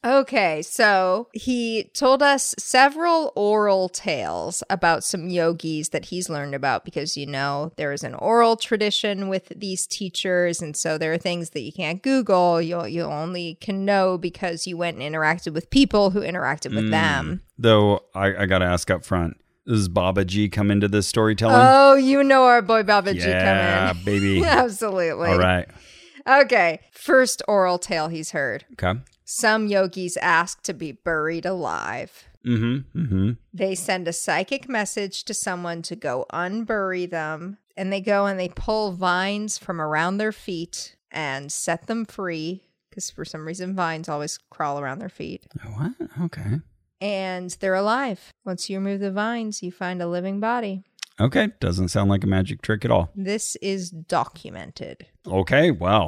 Okay, so he told us several oral tales about some yogis that he's learned about because, you know, there is an oral tradition with these teachers. And so there are things that you can't Google. You you only can know because you went and interacted with people who interacted with mm. them. Though I, I got to ask up front, does Babaji come into this storytelling? Oh, you know our boy Babaji yeah, come in. baby. Absolutely. All right. Okay, first oral tale he's heard. Okay. Some yogis ask to be buried alive. Mm-hmm, mm-hmm. They send a psychic message to someone to go unbury them, and they go and they pull vines from around their feet and set them free, because for some reason vines always crawl around their feet. What? Okay. And they're alive. Once you remove the vines, you find a living body. Okay, doesn't sound like a magic trick at all. This is documented. Okay, well.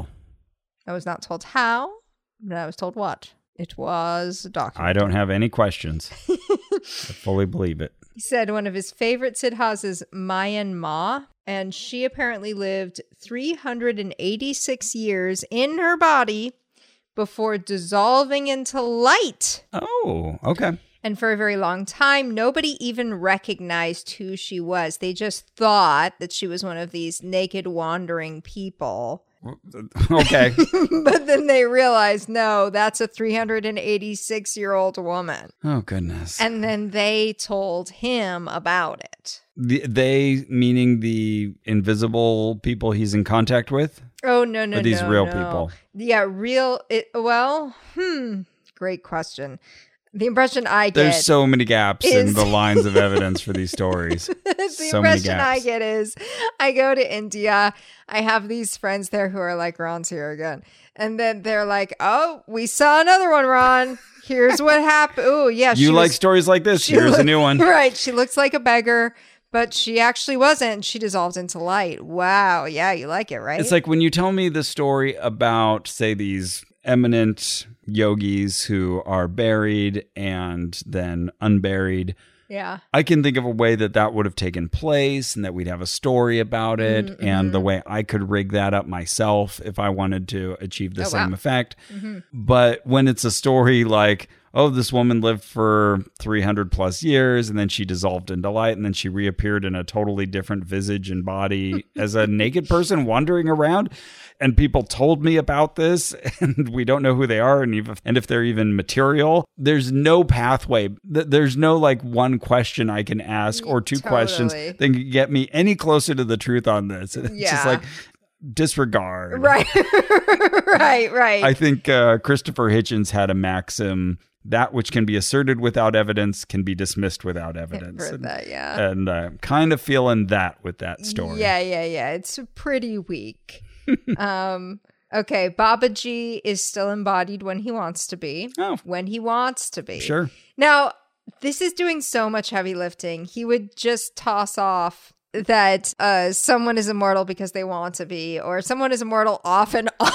I was not told how. But I was told what? It was documented. I don't have any questions. I fully believe it. He said one of his favorite siddhas is Mayan Ma, and she apparently lived three hundred eighty-six years in her body before dissolving into light. Oh, okay. And for a very long time, nobody even recognized who she was. They just thought that she was one of these naked wandering people. Okay. But then they realized, no, that's a three hundred eighty-six-year-old woman. Oh, goodness. And then they told him about it. The, they, meaning the invisible people he's in contact with? Oh, no, no, or these no, real no. people? Yeah, real. It, well, hmm. Great question. The impression I get... There's so many gaps is... in the lines of evidence for these stories. the so impression I get is I go to India. I have these friends there who are like, Ron's here again. And then they're like, oh, we saw another one, Ron. Here's what happened. Oh, yeah. You she like was... stories like this? Here's look... a new one. Right. She looks like a beggar. But she actually wasn't. She dissolved into light. Wow. Yeah, you like it, right? It's like when you tell me the story about, say, these eminent yogis who are buried and then unburied. Yeah. I can think of a way that that would have taken place and that we'd have a story about it Mm-hmm. and the way I could rig that up myself if I wanted to achieve the Oh, same wow. effect. Mm-hmm. But when it's a story like, oh, this woman lived for three hundred plus years and then she dissolved into light and then she reappeared in a totally different visage and body as a naked person wandering around. And people told me about this and we don't know who they are and, even, and if they're even material. There's no pathway. There's no like one question I can ask or two Totally. questions that can get me any closer to the truth on this. It's Yeah. just like disregard. Right. right, right. I think uh, Christopher Hitchens had a maxim: that which can be asserted without evidence can be dismissed without evidence. Heard and, that, yeah. And uh, kind of feeling that with that story. Yeah, yeah, yeah. It's pretty weak. um, okay, Babaji is still embodied when he wants to be. Oh. When he wants to be. Sure. Now, this is doing so much heavy lifting. He would just toss off that uh, someone is immortal because they want to be, or someone is immortal off and on.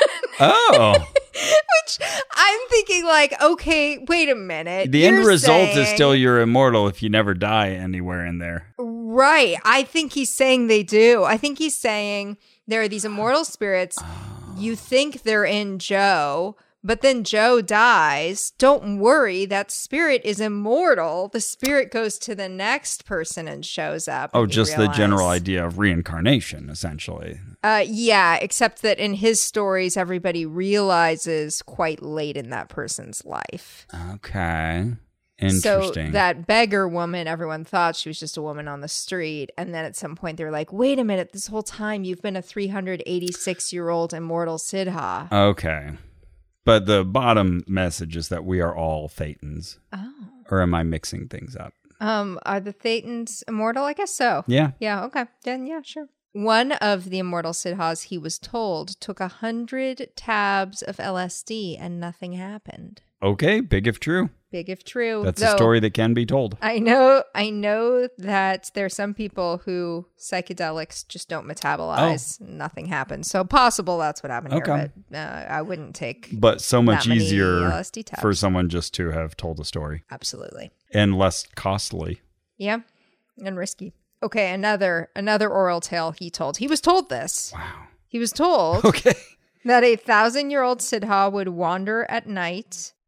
Oh. Which I'm thinking like, okay, wait a minute. The end You're result is saying- still you're immortal if you never die anywhere in there. Right. I think he's saying they do. I think he's saying there are these immortal spirits. You think they're in Joe, but then Joe dies. Don't worry. That spirit is immortal. The spirit goes to the next person and shows up. Oh, and you just the general realize- idea of reincarnation, essentially. Uh, yeah, except that in his stories, everybody realizes quite late in that person's life. Okay. Interesting. So that beggar woman, everyone thought she was just a woman on the street. And then at some point they were like, wait a minute, this whole time you've been a three hundred eighty-six-year-old immortal Siddha. Okay. But the bottom message is that we are all Thetans. Oh. Or am I mixing things up? Um, are the Thetans immortal? I guess so. Yeah. Yeah, okay. Then, yeah, sure. One of the immortal Siddhas, he was told, took a hundred tabs of L S D and nothing happened. Okay, big if true. Big if true. That's Though, a story that can be told. I know I know that there are some people who psychedelics just don't metabolize. Nothing happens. So possible that's what happened Okay. here. But uh, I wouldn't take But so much that many easier L S D tabs. for someone just to have told a story. Absolutely. And less costly. Yeah. And risky. Okay, another another oral tale he told. He was told this. Wow. He was told Okay. that a thousand-year-old Siddha would wander at night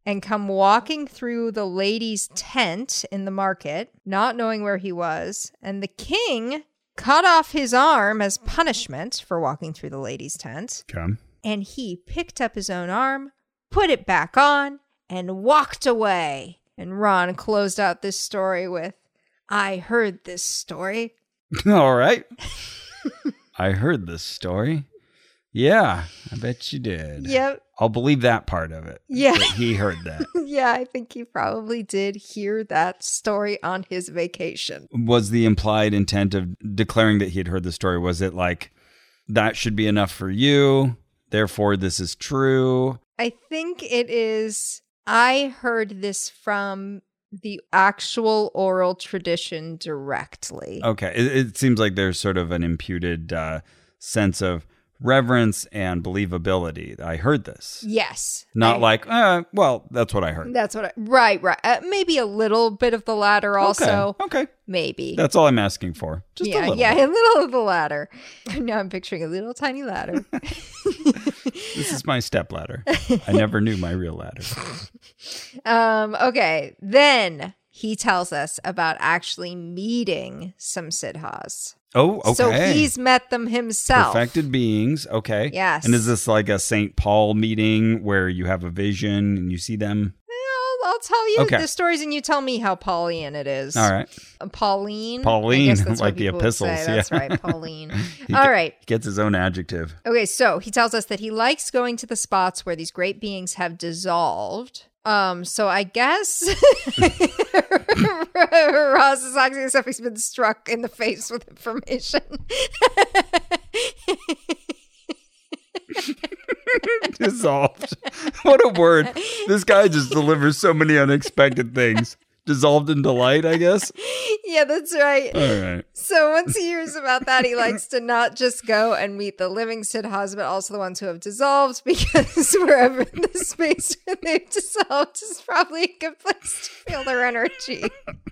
and come walking through the lady's tent in the market, not knowing where he was. And the king cut off his arm as punishment for walking through the lady's tent. Okay. And he picked up his own arm, put it back on, and walked away. And Ron closed out this story with, I heard this story. All right. I heard this story. Yeah, I bet you did. Yep. I'll believe that part of it. Yeah. That he heard that. Yeah, I think he probably did hear that story on his vacation. Was the implied intent of declaring that he had heard the story, was it like, that should be enough for you, therefore this is true? I think it is, I heard this from the actual oral tradition directly. Okay. It, it seems like there's sort of an imputed uh, sense of reverence and believability. I heard this. Yes. Not I, like, uh, well, that's what I heard. That's what I, right, right. Uh, maybe a little bit of the latter also. Okay. okay. Maybe. That's all I'm asking for. Just yeah, a little Yeah, bit. a little of the ladder. Now I'm picturing a little tiny ladder. This is my step ladder. I never knew my real ladder. Um, okay. Then he tells us about actually meeting some Siddhas. Oh, okay. So he's met them himself. Perfected beings. Okay. Yes. And is this like a Saint Paul meeting where you have a vision and you see them? I'll, I'll tell you Okay. the stories and you tell me how Pauline it is. All right. Uh, Pauline? Pauline, I guess that's what like the people would epistles, say. That's yeah. right, Pauline. He All ge- right. He gets his own adjective. Okay, so he tells us that he likes going to the spots where these great beings have dissolved. Um, so I guess Ross is asking himself if he's been struck in the face with information. Dissolved. What a word. This guy just delivers so many unexpected things. Dissolved in delight, I guess. Yeah, that's right. All right. So once he hears about that, he likes to not just go and meet the living Siddhas, but also the ones who have dissolved, because wherever the space where they've dissolved is probably a good place to feel their energy.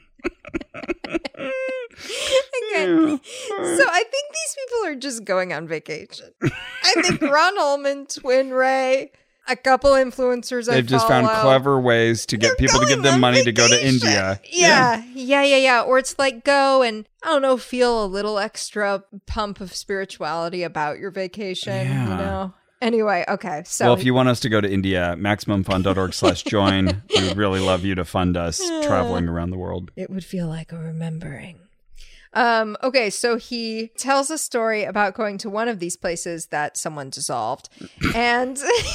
Again. So I think these people are just going on vacation. I think Ron Ullman, Twin Ray, a couple influencers I They've just found follow. clever ways to get They're people to give going them on money to go to vacation. India. Yeah, yeah, yeah, yeah. Or it's like go and, I don't know, feel a little extra pump of spirituality about your vacation, Yeah. you know? Anyway, okay. So Well, if you want us to go to India, maximumfun.org slash join. We would really love you to fund us traveling around the world. it would feel like a remembering. Um, okay, so he tells a story about going to one of these places that someone dissolved. And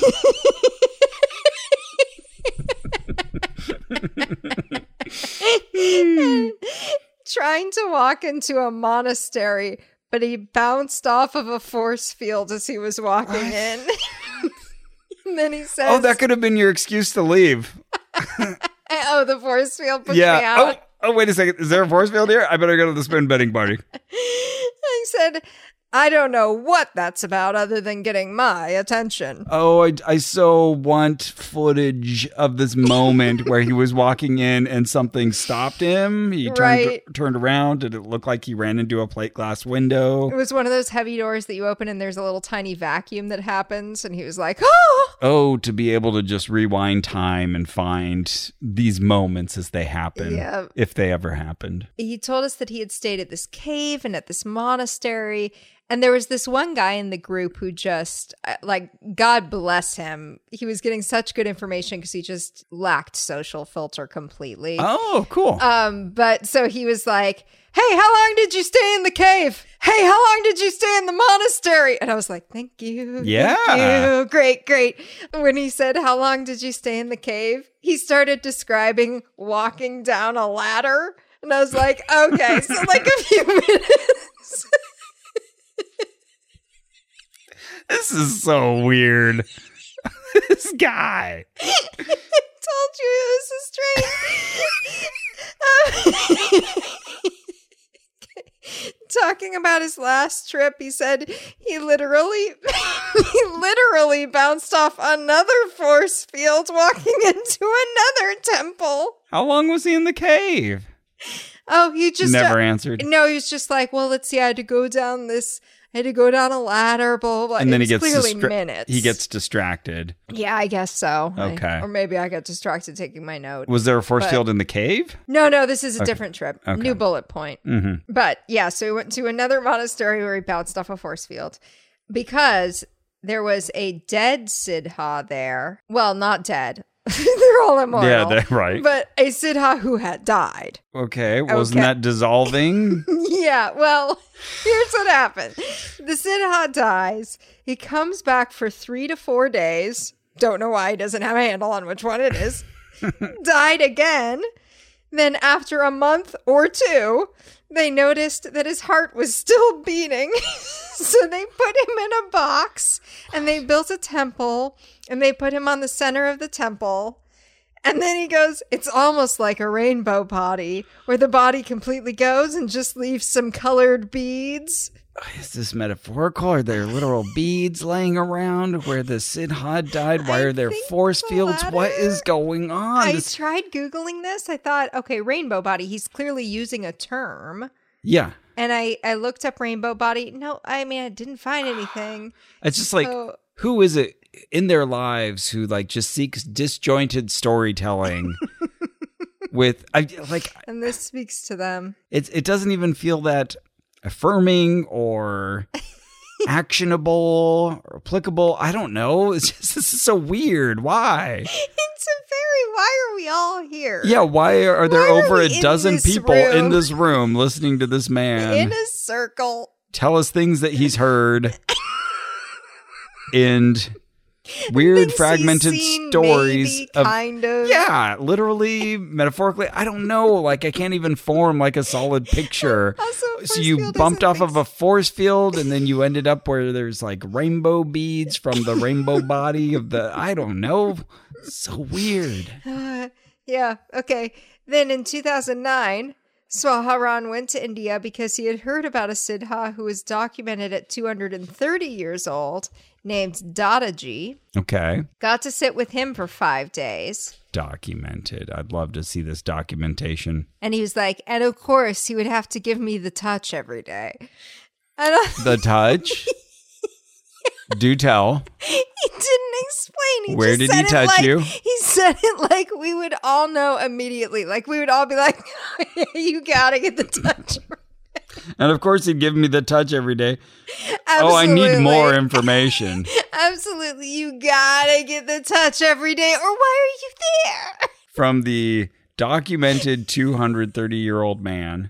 trying to walk into a monastery, but he bounced off of a force field as he was walking in. And then he says, Oh, that could have been your excuse to leave. oh, the force field pushed me Yeah. out. Oh, oh, wait a second. Is there a force field here? I better go to the spin betting party. I said, I don't know what that's about other than getting my attention. Oh, I, I so want footage of this moment where he was walking in and something stopped him. He turned, Right. turned around. Did it look like he ran into a plate glass window? It was one of those heavy doors that you open and there's a little tiny vacuum that happens. And he was like, oh, Oh, to be able to just rewind time and find these moments as they happen, Yeah. if they ever happened. he told us that he had stayed at this cave and at this monastery. And there was this one guy in the group who just, uh, like, God bless him. He was getting such good information because he just lacked social filter completely. Oh, cool. Um, but so he was like, hey, how long did you stay in the cave? Hey, how long did you stay in the monastery? And I was like, thank you. Yeah. Thank you. Great, great. When he said, how long did you stay in the cave? He started describing walking down a ladder. And I was like, okay, so like a few minutes. This is so weird. This guy. I told you it was a strange. Um, talking about his last trip, he said he literally, he literally bounced off another force field walking into another temple. How long was he in the cave? Oh, he just Never uh, answered. No, he was just like, well, let's see, I had to go down this. I had to go down a ladder, blah, blah, blah. And then it he was gets clearly distra- minutes. he gets distracted. Yeah, I guess so. Okay. I, or maybe I got distracted taking my note. Was there a force But- field in the cave? No, no, this is a Okay. different trip. Okay. New bullet point. Mm-hmm. But yeah, so we went to another monastery where he bounced off a force field because there was a dead Siddha there. Well, not dead. They're all immortal. Yeah, they're right. But a Siddha who had died. Okay, wasn't Okay. that dissolving? Yeah, well, here's what happened. The Siddha dies. He comes back for three to four days. Don't know why he doesn't have a handle on which one it is. Died again. Then after a month or two, they noticed that his heart was still beating. So they put him in a box and they built a temple and they put him on the center of the temple. And then he goes, it's almost like a rainbow body where the body completely goes and just leaves some colored beads. Is this metaphorical? Are there literal beads laying around where the Siddha died? Why I are there think force the fields? What latter. is going on? I This- tried Googling this. I thought, okay, rainbow body. He's clearly using a term. yeah. And I, I looked up rainbow body. No, I mean, I didn't find anything. It's just like, So- who is it in their lives who like just seeks disjointed storytelling with, I like, And this speaks to them. it, it doesn't even feel that affirming or actionable or applicable. I don't know. It's just, this is so weird. Why? It's a very, why are we all here? Yeah, why are there Why are over we a in dozen this people in room? this room listening to this man In a circle. tell us things that he's heard and weird Things he's fragmented seen, stories maybe, of kind of. yeah, literally, metaphorically. I don't know. Like I can't even form like a solid picture. Also, a So force you field bumped isn't off of fixed. a force field and then you ended up where there's like rainbow beads from the rainbow body of the I don't know. So weird. Uh, yeah, okay. Then in two thousand nine, Swaharan went to India because he had heard about a Siddha who was documented at two hundred thirty years old, named Dadaji. Okay. Got to sit with him for five days. Documented. I'd love to see this documentation. And he was like, and of course, he would have to give me the touch every day. And I, The touch. Do tell. he didn't explain. He Where just did said he it touch like- you? He said it like we would all know immediately. Like we would all be like, you gotta get the touch. And of course, he'd give me the touch every day. Oh, I need Absolutely. more information. Absolutely. You gotta get the touch every day, or why are you there? From the documented two hundred thirty year old man.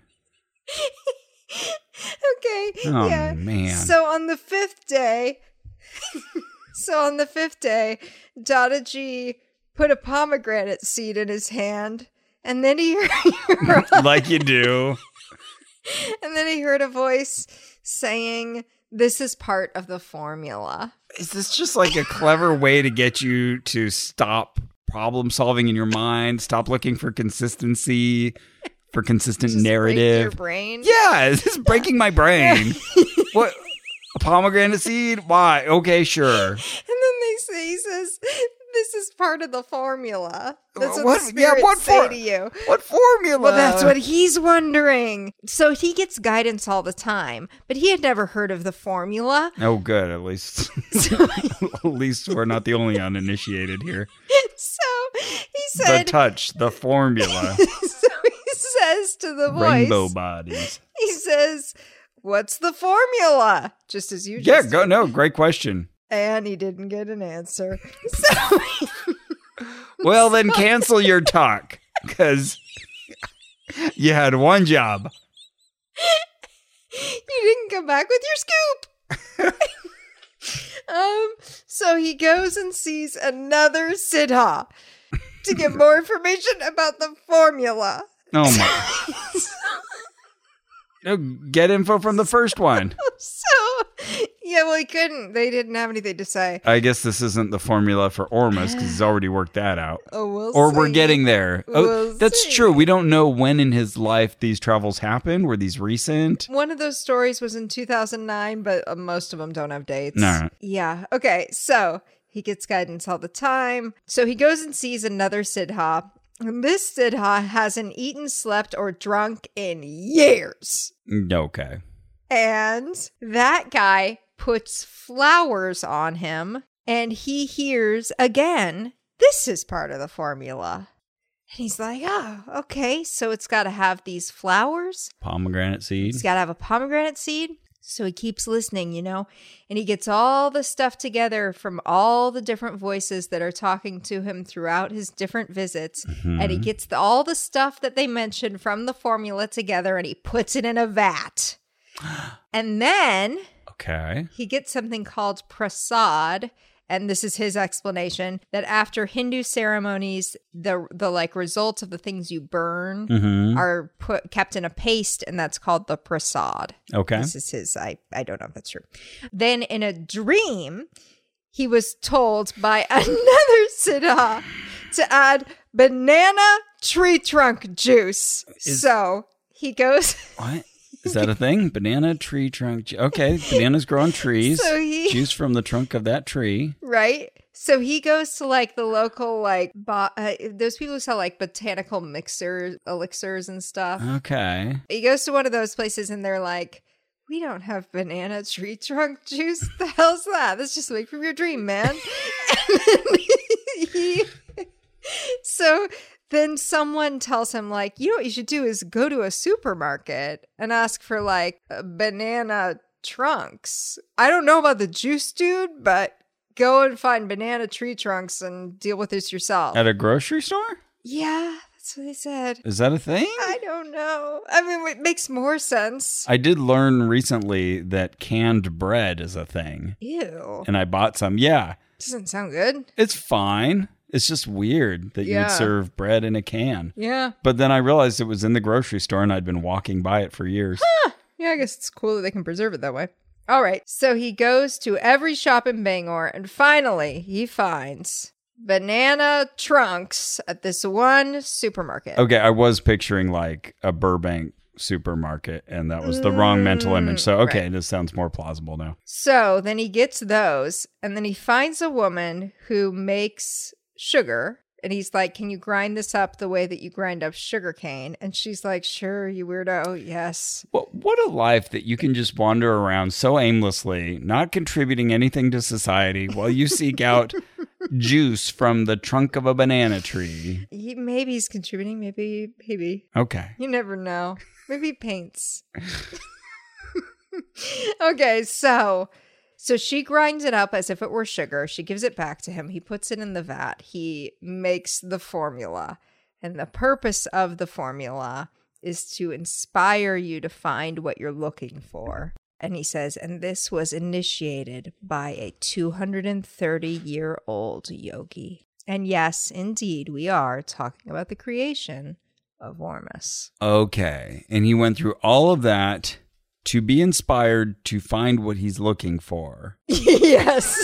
Okay. Oh, yeah. man. So on the fifth day, so on the fifth day, Dadaji put a pomegranate seed in his hand, and then he heard, Like you do. and then he heard a voice saying, "This is part of the formula." Is this just like a clever way to get you to stop problem solving in your mind, stop looking for consistency, for consistent Just break your narrative? brain. Yeah, this is breaking my brain. What? A pomegranate seed? Why? Okay, sure. And then they say, he says, "This is part of the formula." That's what, What- the yeah, spirits what say for- to you. What formula? Well, that's what he's wondering. So he gets guidance all the time, but he had never heard of the formula. Oh, good. At least, at least we're not the only uninitiated here. So he The said, touch, the formula, so he says to the voice, rainbow bodies. he says, "What's the formula?" Just as you Yeah, just go. did. No, great question. And he didn't get an answer. So Well, then cancel your talk because you had one job. you didn't come back with your scoop. um, so he goes and sees another Siddha to get more information about the formula. Oh my! No, get info from the first one. So, yeah, well, he couldn't. They didn't have anything to say. I guess this isn't the formula for Ormus because he's already worked that out. Oh, we'll Or we're see. getting there. Oh, We'll that's see. true. We don't know when in his life these travels happened. Were these recent? One of those stories was in two thousand nine, but uh, most of them don't have dates. No. Yeah. Okay. So he gets guidance all the time. So he goes and sees another Siddha. And this Siddha hasn't eaten, slept, or drunk in years. Okay. And that guy puts flowers on him, and he hears again, this is part of the formula. And he's like, oh, okay, so it's got to have these flowers. Pomegranate seed. It's got to have a pomegranate seed. So he keeps listening, you know, and he gets all the stuff together from all the different voices that are talking to him throughout his different visits. Mm-hmm. And he gets the, all the stuff that they mentioned from the formula together, and he puts it in a vat. And then Okay. he gets something called prasad. And this is his explanation, that after Hindu ceremonies, the the like results of the things you burn Mm-hmm. are put kept in a paste, and that's called the prasad. Okay. This is his, I, I don't know if that's true. Then in a dream, he was told by another siddha to add banana tree trunk juice. Is- so he goes... What? Is that a thing? Banana tree trunk. ju- Okay, bananas grow on trees. So he- Juice from the trunk of that tree. Right? So he goes to like the local, like, bo- uh, those people who sell like botanical mixers, elixirs and stuff. Okay. He goes to one of those places and they're like, we don't have banana tree trunk juice. The hell's that? That's just like from your dream, man. And then he, so then someone tells him, like, you know what you should do is go to a supermarket and ask for like banana trunks. I don't know about the juice dude, but go and find banana tree trunks and deal with this yourself. At a grocery store? Yeah, that's what they said. Is that a thing? I don't know. I mean, it makes more sense. I did learn recently that canned bread is a thing. Ew. And I bought some. Yeah. Doesn't sound good. It's fine. It's just weird that you Yeah. would serve bread in a can. Yeah. But then I realized it was in the grocery store and I'd been walking by it for years. Yeah, I guess it's cool that they can preserve it that way. All right. So he goes to every shop in Bangor and finally he finds banana trunks at this one supermarket. Okay, I was picturing like a Burbank supermarket and that was the wrong mental image. So, okay, right. this sounds more plausible now. So then he gets those and then he finds a woman who makes sugar. And he's like, can you grind this up the way that you grind up sugar cane? And she's like, sure, you weirdo. Yes. Well, what a life that you can just wander around so aimlessly, not contributing anything to society while you seek out juice from the trunk of a banana tree. He, maybe he's contributing. Maybe, maybe. Okay. You never know. Maybe he paints. Okay, so so she grinds it up as if it were sugar. She gives it back to him. He puts it in the vat. He makes the formula. And the purpose of the formula is to inspire you to find what you're looking for. And he says, and this was initiated by a two hundred thirty year old yogi. And yes, indeed, we are talking about the creation of Ormus. Okay. And he went through all of that to be inspired to find what he's looking for. Yes.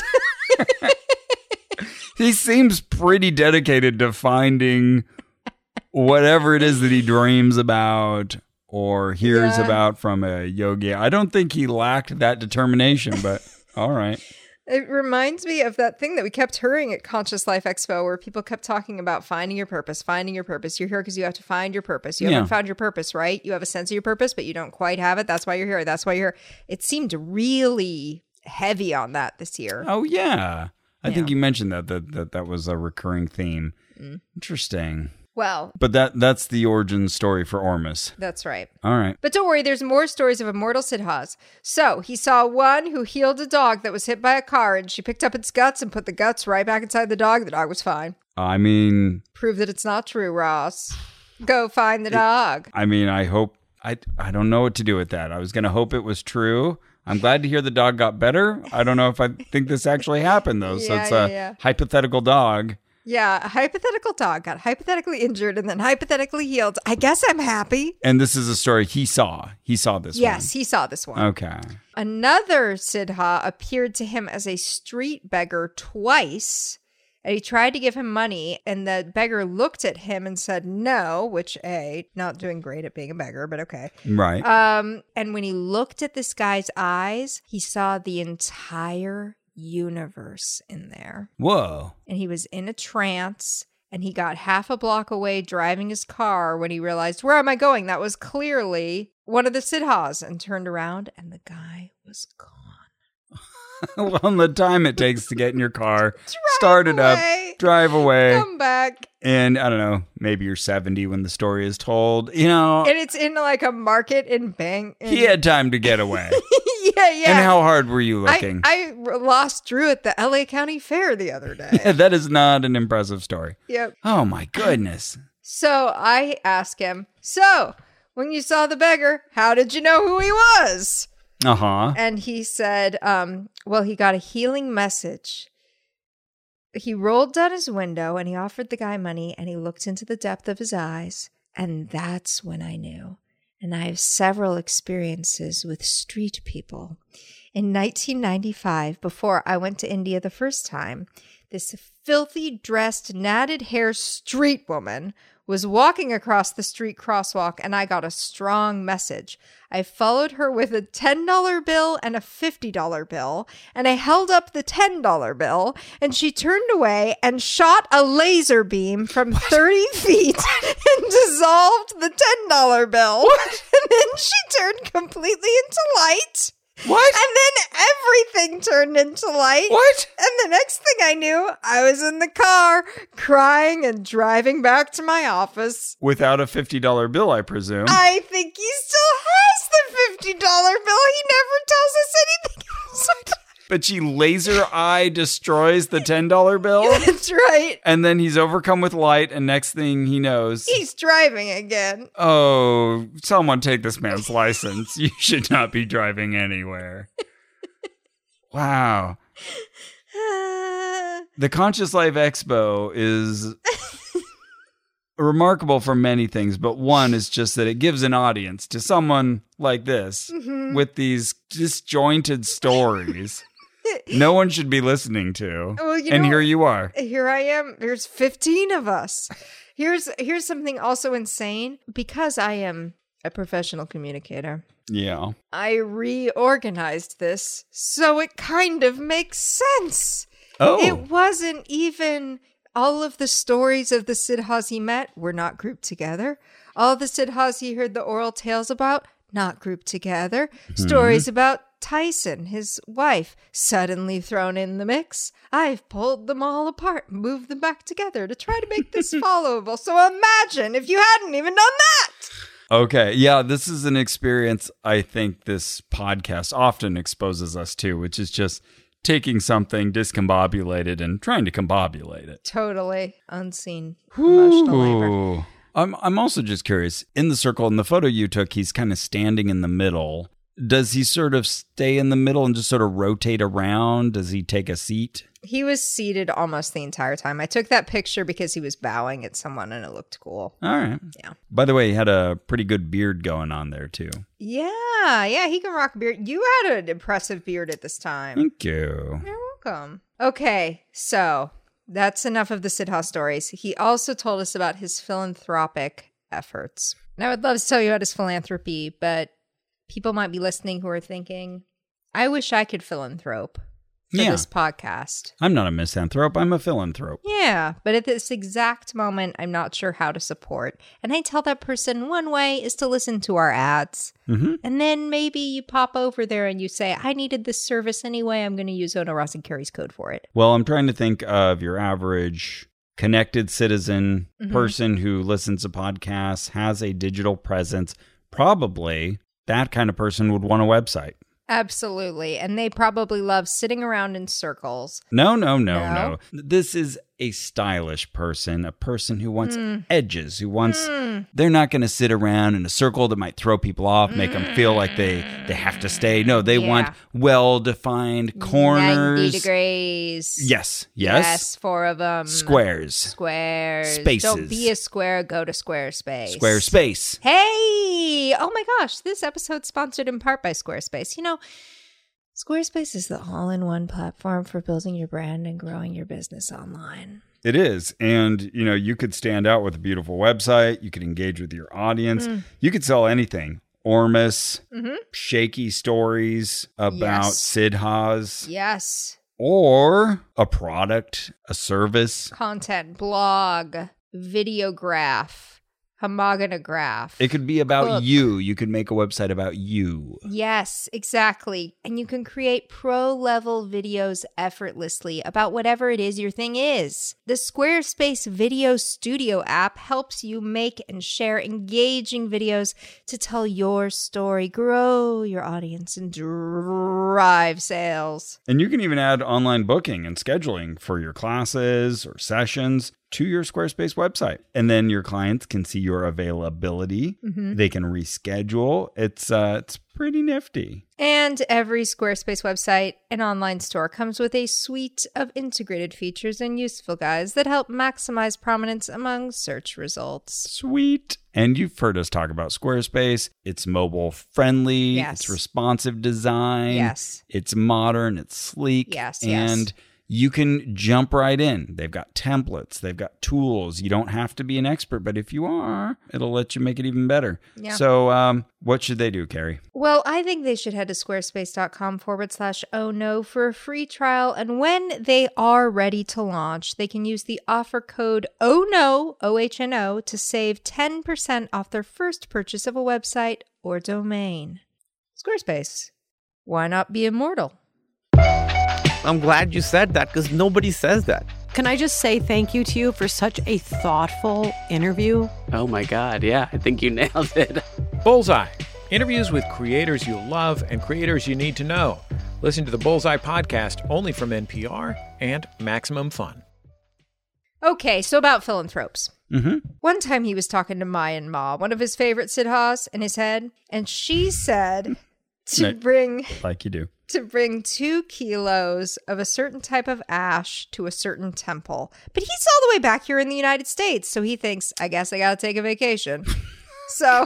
He seems pretty dedicated to finding whatever it is that he dreams about or hears Yeah. about from a yogi. I don't think he lacked that determination, but all right. It reminds me of that thing that we kept hearing at Conscious Life Expo where people kept talking about finding your purpose, finding your purpose. You're here because you have to find your purpose. You Yeah. haven't found your purpose, right? You have a sense of your purpose, but you don't quite have it. That's why you're here. That's why you're here. It seemed really heavy on that this year. Oh, yeah. I Yeah. think you mentioned that, that that that was a recurring theme. Mm. Interesting. Well, But that that's the origin story for Ormus. that's right. All right. But don't worry, there's more stories of immortal siddhas. So he saw one who healed a dog that was hit by a car, and she picked up its guts and put the guts right back inside the dog. The dog was fine. I mean, Prove that it's not true, Ross. Go find the dog. I mean, I hope I I don't know what to do with that. I was going to hope it was true. I'm glad to hear the dog got better. I don't know if I think this actually happened though. So Yeah, it's yeah, a yeah. hypothetical dog. Yeah, a hypothetical dog got hypothetically injured and then hypothetically healed. I guess I'm happy. And this is a story he saw. He saw this Yes, he saw this one. one. Okay. Another siddha appeared to him as a street beggar twice. And he tried to give him money, and the beggar looked at him and said no, which, A, not doing great at being a beggar, but okay. Right. Um, and when he looked at this guy's eyes, he saw the entire universe in there. Whoa. And he was in a trance, And he got half a block away driving his car when he realized, where am I going? That was clearly one of the Sidhas, and turned around and the guy was gone. Well, the time it takes to get in your car, start it up, drive away, come back. And I don't know, maybe you're seventy when the story is told, you know. And it's in like a market in Bang. In- he had time to get away. yeah, yeah. And how hard were you looking? I, I lost Drew at the L A County Fair the other day. That is not an impressive story. Yep. Oh, my goodness. So I asked him, so when you saw the beggar, how did you know who he was? Uh-huh. And he said, um, well, he got a healing message. He rolled down his window and he offered the guy money and he looked into the depth of his eyes. And that's when I knew. And I have several experiences with street people. In nineteen ninety-five, before I went to India the first time, this filthy dressed, natted hair street woman was walking across the street crosswalk, and I got a strong message. I followed her with a ten dollar bill and a fifty dollar bill, and I held up the ten dollar bill, and she turned away and shot a laser beam from what? thirty feet and dissolved the ten dollar bill. What? And then she turned completely into light. What? And then everything turned into light. What? And the next thing I knew, I was in the car crying and driving back to my office. Without a fifty dollar bill, I presume. I think he still has the fifty dollar bill. He never tells us anything else. But she laser eye destroys the ten dollar bill? That's right. And then he's overcome with light, and next thing he knows... he's driving again. Oh, someone take this man's license. You should not be driving anywhere. Wow. The Conscious Life Expo is remarkable for many things, but one is just that it gives an audience to someone like this mm-hmm. with these disjointed stories no one should be listening to. Well, you and know, here you are. Here I am. There's fifteen of us. Here's here's something also insane. Because I am a professional communicator. Yeah. I reorganized this so it kind of makes sense. Oh. It wasn't even all of the stories of the Sidhas he met were not grouped together. All the Sidhas he heard the oral tales about, not grouped together. Mm-hmm. Stories about Tyson, his wife, suddenly thrown in the mix. I've pulled them all apart, moved them back together to try to make this followable. So imagine if you hadn't even done that. Okay. Yeah, this is an experience I think this podcast often exposes us to, which is just taking something discombobulated and trying to combobulate it. Totally. Unseen emotional labor. I'm, I'm also just curious. In the circle, in the photo you took, he's kind of standing in the middle. Does he sort of stay in the middle and just sort of rotate around? Does he take a seat? He was seated almost the entire time. I took that picture because he was bowing at someone and it looked cool. All right. Yeah. By the way, he had a pretty good beard going on there, too. Yeah. Yeah, he can rock a beard. You had an impressive beard at this time. Thank you. You're welcome. Okay, so that's enough of the Sidha stories. He also told us about his philanthropic efforts. And I would love to tell you about his philanthropy, but people might be listening who are thinking, I wish I could philanthrope for yeah. this podcast. I'm not a misanthrope. I'm a philanthrope. Yeah, but at this exact moment, I'm not sure how to support. And I tell that person one way is to listen to our ads. Mm-hmm. And then maybe you pop over there and you say, I needed this service anyway. I'm going to use Ona Ross and Carrie's code for it. Well, I'm trying to think of your average connected citizen, mm-hmm. person who listens to podcasts, has a digital presence. Probably that kind of person would want a website. Absolutely. And they probably love sitting around in circles. No, no, no, No? no. This is a stylish person, a person who wants Mm. edges, who wants, Mm. they're not going to sit around in a circle that might throw people off, make them feel like they, they have to stay. No, they Yeah. want well-defined corners. ninety degrees. Yes, yes. Yes, four of them. Squares. Squares. Spaces. Don't be a square, go to Squarespace. Squarespace. Hey! Oh my gosh, this episode's sponsored in part by Squarespace. You know, Squarespace is the all-in-one platform for building your brand and growing your business online. It is. And, you know, you could stand out with a beautiful website. You could engage with your audience. Mm. You could sell anything. Ormus, Mm-hmm. shaky stories about Yes. Sidhas. Yes. or a product, a service. Content, blog, videograph, homogenograph. It could be about Cook. you. You could make a website about you. Yes, exactly. And you can create pro-level videos effortlessly about whatever it is your thing is. The Squarespace Video Studio app helps you make and share engaging videos to tell your story, grow your audience, and drive sales. And you can even add online booking and scheduling for your classes or sessions to your Squarespace website. And then your clients can see your availability. Mm-hmm. They can reschedule. It's uh, it's pretty nifty. And every Squarespace website and online store comes with a suite of integrated features and useful guides that help maximize prominence among search results. Sweet. And you've heard us talk about Squarespace. It's mobile friendly. Yes. It's responsive design. Yes. It's modern. It's sleek. Yes, And yes. you can jump right in. They've got templates. They've got tools. You don't have to be an expert, but if you are, it'll let you make it even better. Yeah. So um, what should they do, Carrie? Well, I think they should head to squarespace.com forward slash oh no for a free trial. And when they are ready to launch, they can use the offer code oh no, O H N O, to save ten percent off their first purchase of a website or domain. Squarespace. Why not be immortal? I'm glad you said that because nobody says that. Can I just say thank you to you for such a thoughtful interview? Oh my God, yeah, I think you nailed it. Bullseye. Interviews with creators you love and creators you need to know. Listen to the Bullseye podcast only from N P R and Maximum Fun. Okay, so about philanthropes. Mm-hmm. One time he was talking to Mayan Ma, one of his favorite Siddhas, in his head, and she said to Right. bring... Like you do. to bring two kilos of a certain type of ash to a certain temple. But he's all the way back here in the United States, so he thinks, I guess I gotta take a vacation. So,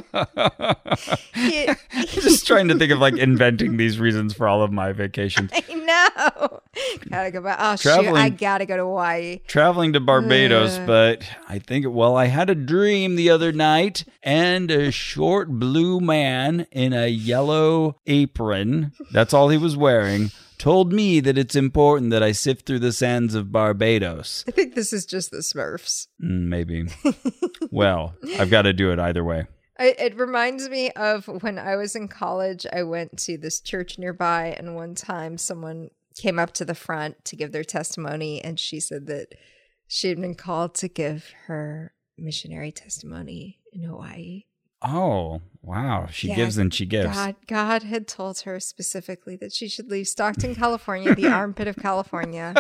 he, Just trying to think of like inventing these reasons for all of my vacations. I know. Gotta go back. Oh, shoot, Traveling- I gotta go to Hawaii. Traveling to Barbados, Ugh. but I think, well, I had a dream the other night, and a short blue man in a yellow apron, that's all he was wearing, told me that it's important that I sift through the sands of Barbados. I think this is just the Smurfs. Mm, maybe. Well, I've got to do it either way. I, it reminds me of when I was in college. I went to this church nearby, and one time someone came up to the front to give their testimony, and she said that she had been called to give her missionary testimony in Hawaii. Oh, wow. She Yeah, gives and she gives. God, God had told her specifically that she should leave Stockton, California, the armpit of California.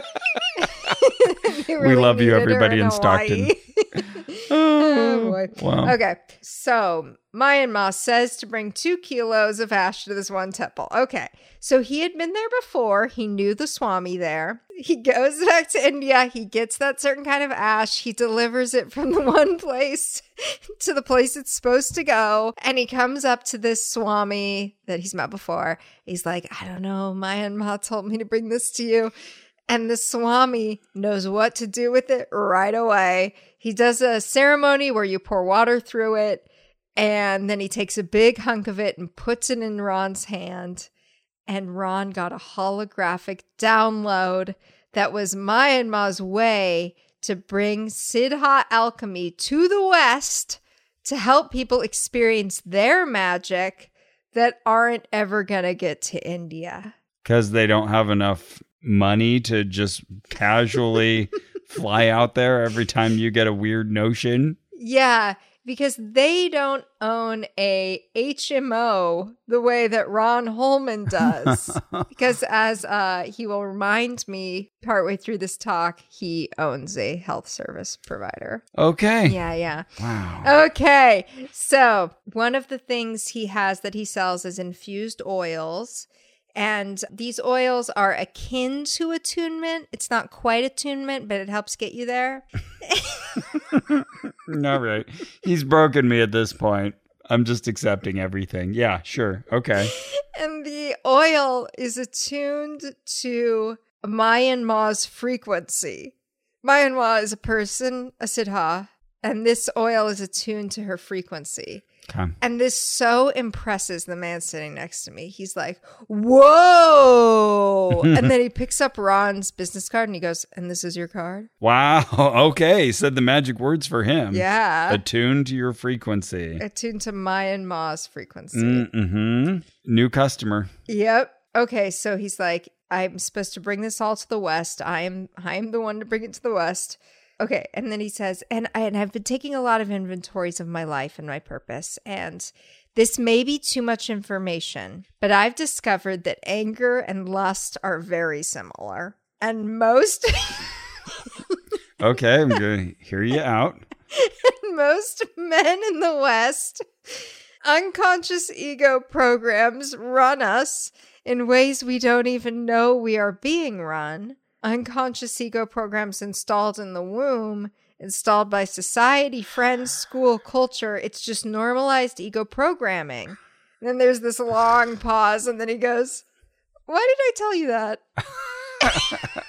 They We love you, needed her everybody in Stockton. Hawaii. Oh, boy. Wow. Okay, so Mayan Ma says to bring two kilos of ash to this one temple. Okay, so he had been there before. He knew the Swami there. He goes back to India. He gets that certain kind of ash. He delivers it from the one place to the place it's supposed to go. And he comes up to this Swami that he's met before. He's like, I don't know, Mayan Ma told me to bring this to you. And the Swami knows what to do with it right away. He does a ceremony where you pour water through it, and then he takes a big hunk of it and puts it in Ron's hand. And Ron got a holographic download that was Mayan Ma's way to bring Siddha alchemy to the West to help people experience their magic that aren't ever going to get to India. Because they don't have enough money to just casually fly out there every time you get a weird notion. Yeah, because they don't own a H M O the way that Ron Holman does. Because as uh, he will remind me partway through this talk, he owns a health service provider. Okay. Yeah, yeah. Wow. Okay, so one of the things he has that he sells is infused oils. And these oils are akin to attunement. It's not quite attunement, but it helps get you there. All right. He's broken me at this point. I'm just accepting everything. Yeah, sure. Okay. And the oil is attuned to Mayan Ma's frequency. Mayan Ma is a person, a Siddha, and this oil is attuned to her frequency. Okay. And this so impresses the man sitting next to me. He's like, whoa. And then he picks up Ron's business card and he goes, and this is your card? Wow. Okay. Said the magic words for him. Yeah. Attuned to your frequency. Attuned to my and Ma's frequency. Mm-hmm. New customer. Yep. Okay. So he's like, I'm supposed to bring this all to the West. I am I am the one to bring it to the West. Okay. And then he says, and, I, and I've been taking a lot of inventories of my life and my purpose. And this may be too much information, but I've discovered that anger and lust are very similar. And most... Okay, I'm going to hear you out. Most men in the West, unconscious ego programs run us in ways we don't even know we are being run. Unconscious ego programs installed in the womb, installed by society, friends, school, culture. It's just normalized ego programming. And then there's this long pause, and then he goes, why did I tell you that?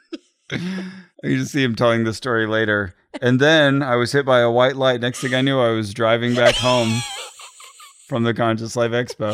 You just see him telling the story later. And then I was hit by a white light. Next thing I knew, I was driving back home from the Conscious Life Expo.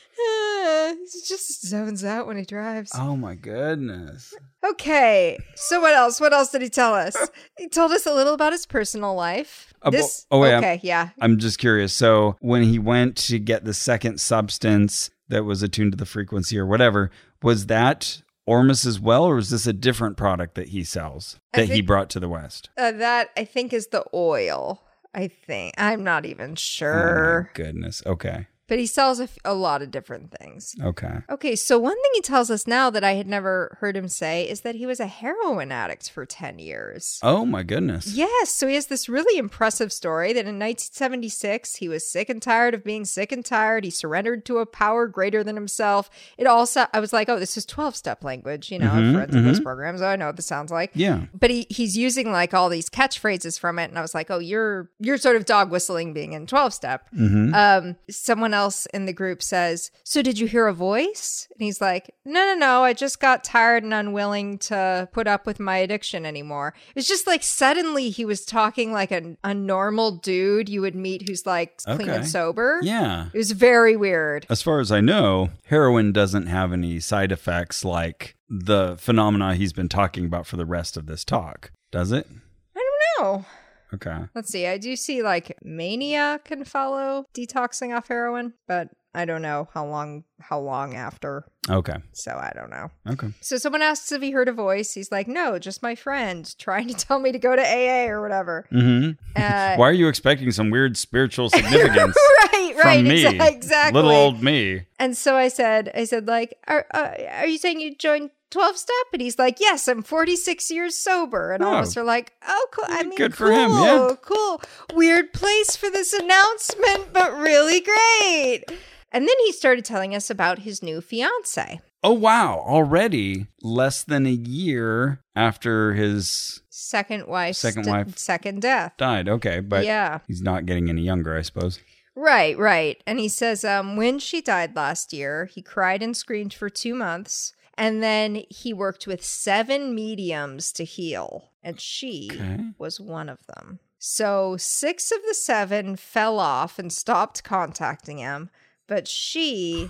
He just zones out when he drives. Oh my goodness. Okay, so what else? What else did he tell us? He told us a little about his personal life. Uh, This, oh, wait, okay, I'm, yeah. I'm just curious. So when he went to get the second substance that was attuned to the frequency or whatever, was that Ormus as well, or is this a different product that he sells I that he think- brought to the West? Uh, that, I think, is the oil, I think. I'm not even Oh sure. my goodness. Okay. But he sells a, f- a lot of different things. Okay. Okay, so one thing he tells us now that I had never heard him say is that he was a heroin addict for ten years. Oh my goodness. Yes, so he has this really impressive story that in nineteen seventy-six, he was sick and tired of being sick and tired. He surrendered to a power greater than himself. It also, I was like, oh, this is twelve-step language, you know, Mhm, forensic mhm. ghost programs. Oh, I know what this sounds like. Yeah. But he, he's using like all these catchphrases from it. And I was like, oh, you're you're sort of dog whistling being in twelve-step. Mm-hmm. Um, someone else in the group says, so did you hear a voice? And he's like, no, no, no. I just got tired and unwilling to put up with my addiction anymore. It's just like suddenly he was talking like a, a normal dude you would meet who's like clean Okay. and sober. Yeah. It was very weird. As far as I know, heroin doesn't have any side effects like the phenomena he's been talking about for the rest of this talk, does it? I don't know. Okay. Let's see. I do see like mania can follow detoxing off heroin, but I don't know how long how long after. Okay. So I don't know. Okay. So someone asks if he heard a voice. He's like, no, just my friend trying to tell me to go to A A or whatever. Mm-hmm. Uh, Why are you expecting some weird spiritual significance right, from right. me? exa- Exactly. Little old me. And so I said, I said, like, are, uh, are you saying you joined twelve step? And he's like, yes, I'm forty-six years sober. And all of Oh. us are like, oh, cool. I mean, Good cool, for him, yeah. cool. Weird place for this announcement, but really great. And then he started telling us about his new fiance. Oh, wow. Already less than a year after his Second wife. Second wife. Second death. died. Okay. But Yeah. he's not getting any younger, I suppose. Right, right. And he says, um, when she died last year, he cried and screamed for two months. And then he worked with seven mediums to heal. And she Okay. was one of them. So six of the seven fell off and stopped contacting him. But she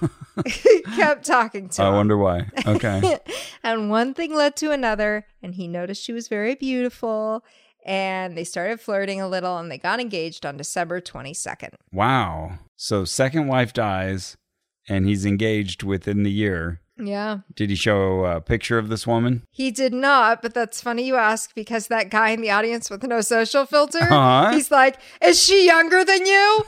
kept talking to I him. wonder why. Okay. And one thing led to another. And he noticed she was very beautiful. And they started flirting a little. And they got engaged on December twenty-second. Wow. So second wife dies and he's engaged within the year. Yeah. Did he show a picture of this woman? He did not, but that's funny you ask because that guy in the audience with no social filter, Uh-huh. he's like, is she younger than you?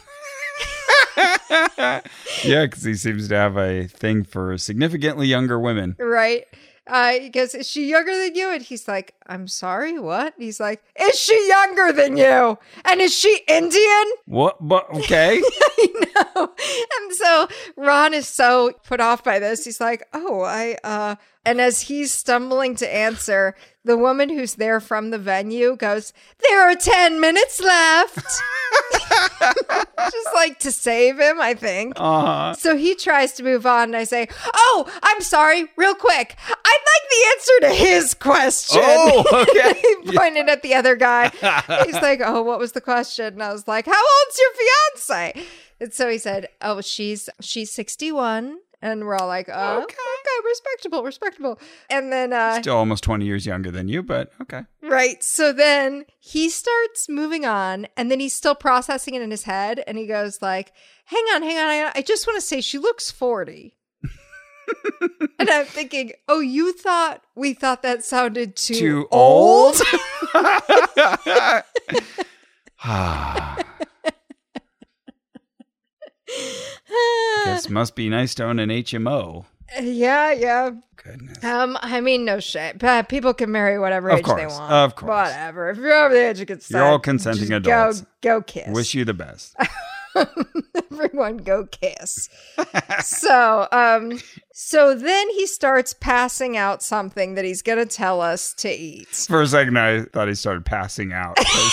Yeah, because he seems to have a thing for significantly younger women. Right. Uh, he goes, is she younger than you? And he's like, I'm sorry, what? And he's like, is she younger than you? And is she Indian? What? But okay. I know. And so Ron is so put off by this. He's like, oh, I, uh, and as he's stumbling to answer, the woman who's there from the venue goes, there are ten minutes left. Just like to save him, I think. Uh-huh. So he tries to move on, and I say, oh, I'm sorry, real quick. I'd like the answer to his question. Oh, okay. He pointed at the other guy. He's like, oh, what was the question? And I was like, how old's your fiance? And so he said, oh, she's she's sixty-one. And we're all like, oh, okay. okay, respectable, respectable. And then... Uh, Still almost twenty years younger than you, but okay. Right. So then he starts moving on, and then he's still processing it in his head. And he goes like, hang on, hang on, hang on. I just want to say she looks forty. And I'm thinking, oh, you thought we thought that sounded too, Too old? old? Guess must be nice to own an H M O. Yeah, yeah. Goodness. Um, I mean, no shit. But people can marry whatever Of age course, they want. of course. Whatever. If you're over the age of consent, You're all consenting just adults. Go, go kiss. Wish you the best. Everyone go kiss. so, um, so then he starts passing out something that he's going to tell us to eat. For a second, I thought he started passing out.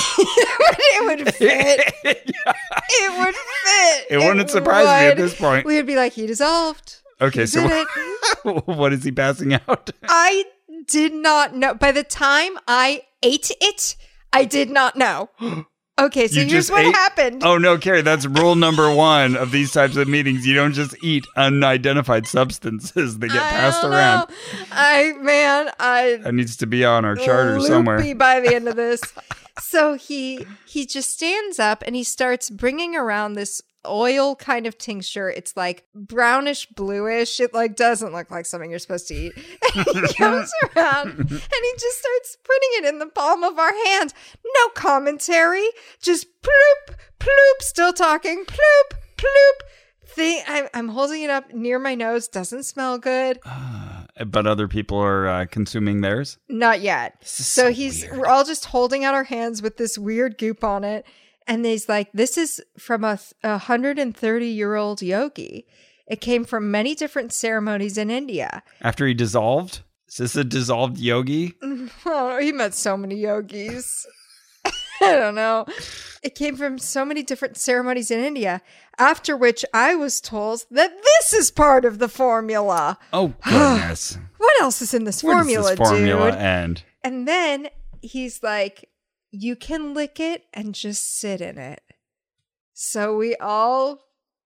It would fit. Yeah. It would fit. It wouldn't surprise me at this point. We would be like, he dissolved. Okay, He's so in it. what is he passing out? I did not know. By the time I ate it, I did not know. Okay, so You here's just what ate- happened. Oh no, Carrie, that's rule number one of these types of meetings. You don't just eat unidentified substances that get I passed don't around. know. I man, I That needs to be on our charter loopy somewhere. by the end of this. So he he just stands up and he starts bringing around this oil kind of tincture. It's like brownish bluish. It like doesn't look like something you're supposed to eat. And he comes around and he just starts putting it in the palm of our hand. No commentary, just ploop ploop. Still talking, ploop ploop. Thing. I'm, I'm holding it up near my nose. Doesn't smell good. But other people are uh, consuming theirs. Not yet. is So, so he's weird. we're all just holding out our hands with this weird goop on it. And he's like, this is from a th- a one hundred thirty year old yogi. It came from many different ceremonies in India. After he dissolved? Is this a dissolved yogi? Oh, he met so many yogis. I don't know. It came from so many different ceremonies in India. After which I was told that this is part of the formula. Oh, goodness. What else is in this Where formula, does this formula dude? end? And then he's like, you can lick it and just sit in it. So we all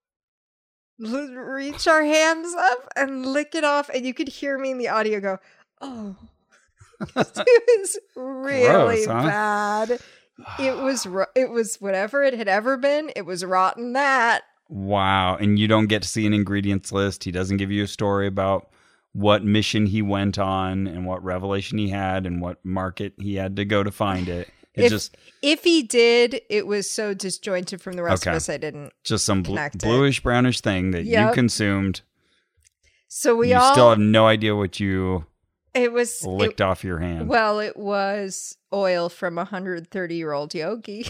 l- reach our hands up and lick it off. And you could hear me in the audio go, oh. It was really Gross, huh? bad. It was ro- it was whatever it had ever been. It was rotten that. Wow. And you don't get to see an ingredients list. He doesn't give you a story about what mission he went on and what revelation he had and what market he had to go to find it. It If, just if he did, it was so disjointed from the rest Okay. of us, I didn't. just some bl- connect it. bluish brownish thing that you Yep. consumed. So we you all. still have no idea what you it was licked it- off your hand. Well, it was oil from a one hundred thirty year old yogi.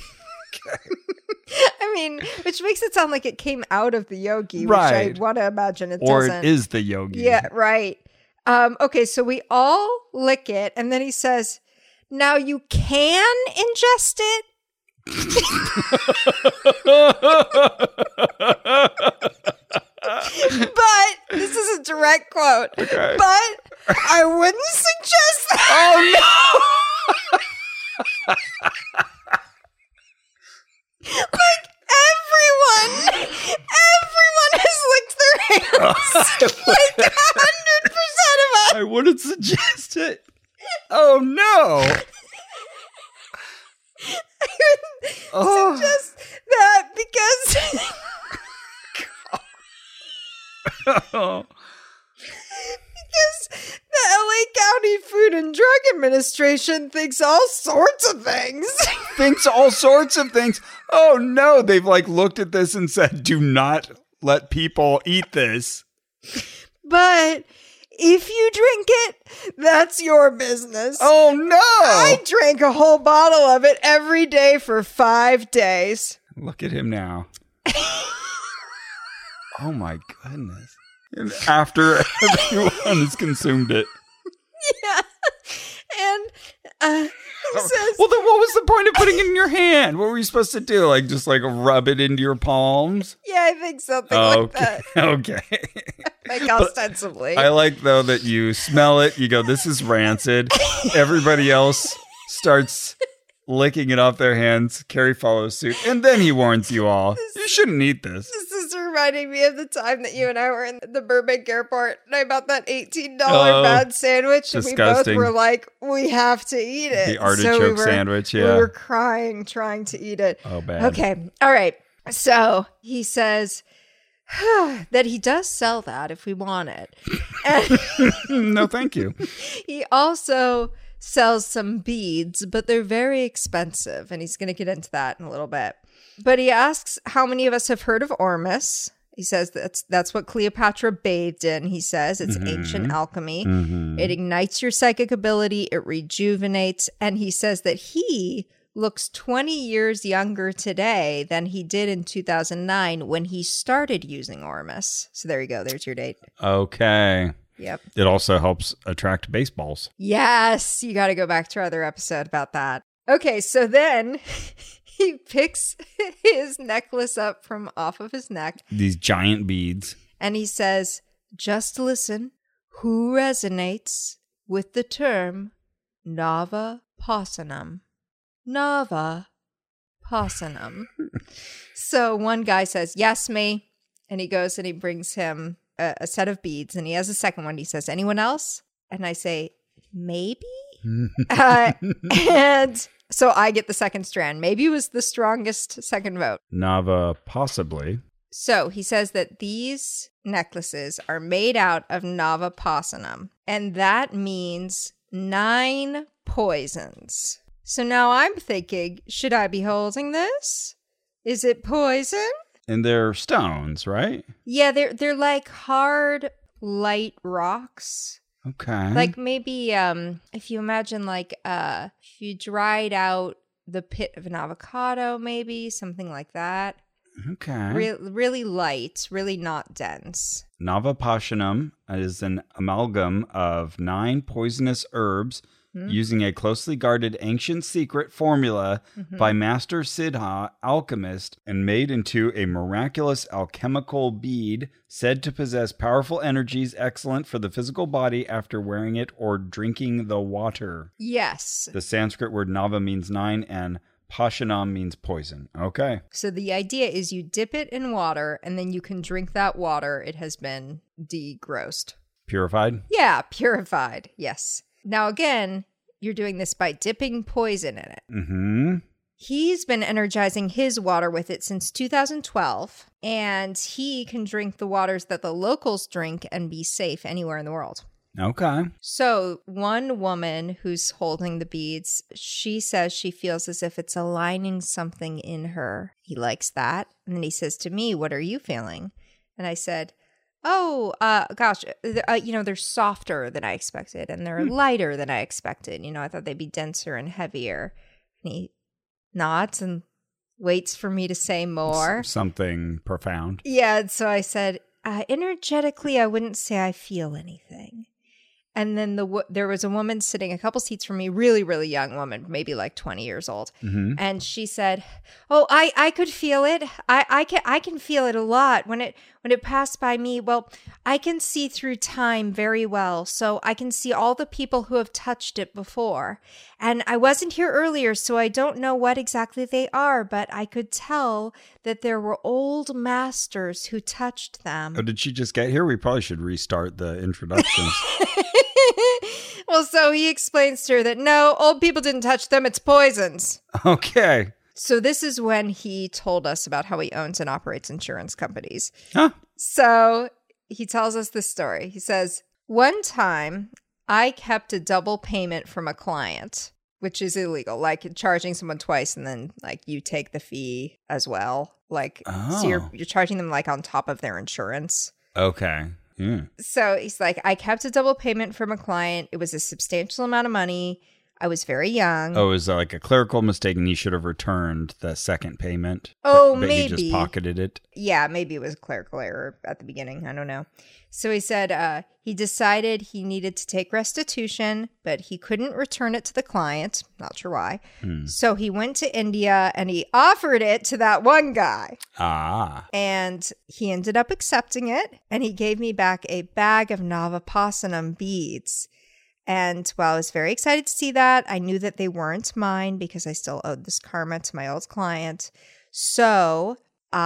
I mean, which makes it sound like it came out of the yogi, Right. which I want to imagine it or doesn't. it is the yogi. Yeah, right. Um, okay, so we all lick it, and then he says, now you can ingest it. But this is a direct quote. Okay. But I wouldn't suggest that. Oh no! Like everyone, everyone has licked their hands. Like a hundred percent of us. I wouldn't suggest it. Oh no! I wouldn't Oh. suggest that because Oh. because the L A County Food and Drug Administration thinks all sorts of things. Thinks all sorts of things. Oh no! They've like looked at this and said, "Do not let people eat this." But if you drink it, that's your business. Oh no! I drank a whole bottle of it every day for five days. Look at him now. Oh my goodness. And after everyone has consumed it. Yeah. And uh, he says, Well, then what was the point of putting it in your hand? What were you supposed to do? Like, just like rub it into your palms? yeah, I think something like Okay. that. Okay. Like ostensibly. I like, though, that you smell it. You go, this is rancid. Everybody else starts licking it off their hands. Carrie follows suit. And then he warns you all, you shouldn't eat this. This is reminding me of the time that you and I were in the Burbank airport and I bought that eighteen dollars Oh, bad sandwich. And disgusting. we both were like, we have to eat it. The artichoke so we were, sandwich, yeah. We were crying, trying to eat it. Oh, bad. Okay. All right. So he says that he does sell that if we want it. And No, thank you. he also sells some beads, but they're very expensive. And he's going to get into that in a little bit. But he asks how many of us have heard of Ormus. He says that's that's what Cleopatra bathed in. He says it's Mm-hmm. ancient alchemy. Mhm. It ignites your psychic ability. It rejuvenates. And he says that he looks twenty years younger today than he did in two thousand nine when he started using Ormus. So there you go. There's your date. Okay. Yep. It also helps attract baseballs. Yes. You got to go back to our other episode about that. Okay. So then he picks his necklace up from off of his neck These giant beads. and he says, just listen. Who resonates with the term Nava Posanum? Nava Posanum. So one guy says, yes, me. And he goes and he brings him a, a set of beads. And he has a second one. He says, anyone else? And I say, maybe? uh, and so I get the second strand. Maybe it was the strongest second vote. Nava, possibly. So he says that these necklaces are made out of Nava Posanum. And that means nine poisons. So now I'm thinking, should I be holding this? Is it poison? And they're stones, right? Yeah, they're they're like hard, light rocks. Okay. Like maybe um if you imagine like uh if you dried out the pit of an avocado, maybe something like that. Okay. Re- really light, really not dense. Navapasanum is an amalgam of nine poisonous herbs Hmm? using a closely guarded ancient secret formula Mhm. by Master Siddha, alchemist, and made into a miraculous alchemical bead said to possess powerful energies excellent for the physical body after wearing it or drinking the water. Yes. The Sanskrit word nava means nine and pashanam means poison. Okay. So the idea is you dip it in water and then you can drink that water. It has been degrossed. Purified? Yeah, purified. Yes. Now again, you're doing this by dipping poison in it. Mm-hmm. He's been energizing his water with it since two thousand twelve, and he can drink the waters that the locals drink and be safe anywhere in the world. Okay. So one woman who's holding the beads, she says she feels as if it's aligning something in her. He likes that. And then he says to me, what are you feeling? And I said, oh, uh, gosh, uh, you know, they're softer than I expected and they're lighter than I expected. You know, I thought they'd be denser and heavier. And he nods and waits for me to say more. S- something profound. Yeah, and so I said, uh, energetically, I wouldn't say I feel anything. And then the w- there was a woman sitting a couple seats from me, really, really young woman, maybe like twenty years old. Mm-hmm. And she said, "Oh, I, I could feel it. I, I can I can feel it a lot when it when it passed by me. Well, I can see through time very well, so I can see all the people who have touched it before. And I wasn't here earlier, so I don't know what exactly they are, but I could tell that there were old masters who touched them." Oh, did she just get here? We probably should restart the introductions. Well, so he explains to her that no, old people didn't touch them. It's poisons. Okay. So this is when he told us about how he owns and operates insurance companies. Huh? So he tells us this story. He says, one time I kept a double payment from a client, which is illegal, like charging someone twice and then like you take the fee as well. Like, Oh. so you're, you're charging them like on top of their insurance. Okay. Yeah. So he's like, I kept a double payment from a client. It was a substantial amount of money. I was very young. Oh, it was like a clerical mistake and he should have returned the second payment. Oh, but, but maybe. he just pocketed it. Yeah, maybe it was a clerical error at the beginning. I don't know. So he said uh, he decided he needed to take restitution, but he couldn't return it to the client. Not sure why. Hmm. So he went to India and he offered it to that one guy. Ah. And he ended up accepting it. And he gave me back a bag of Navapasanam beads. And while I was very excited to see that, I knew that they weren't mine because I still owed this karma to my old client. So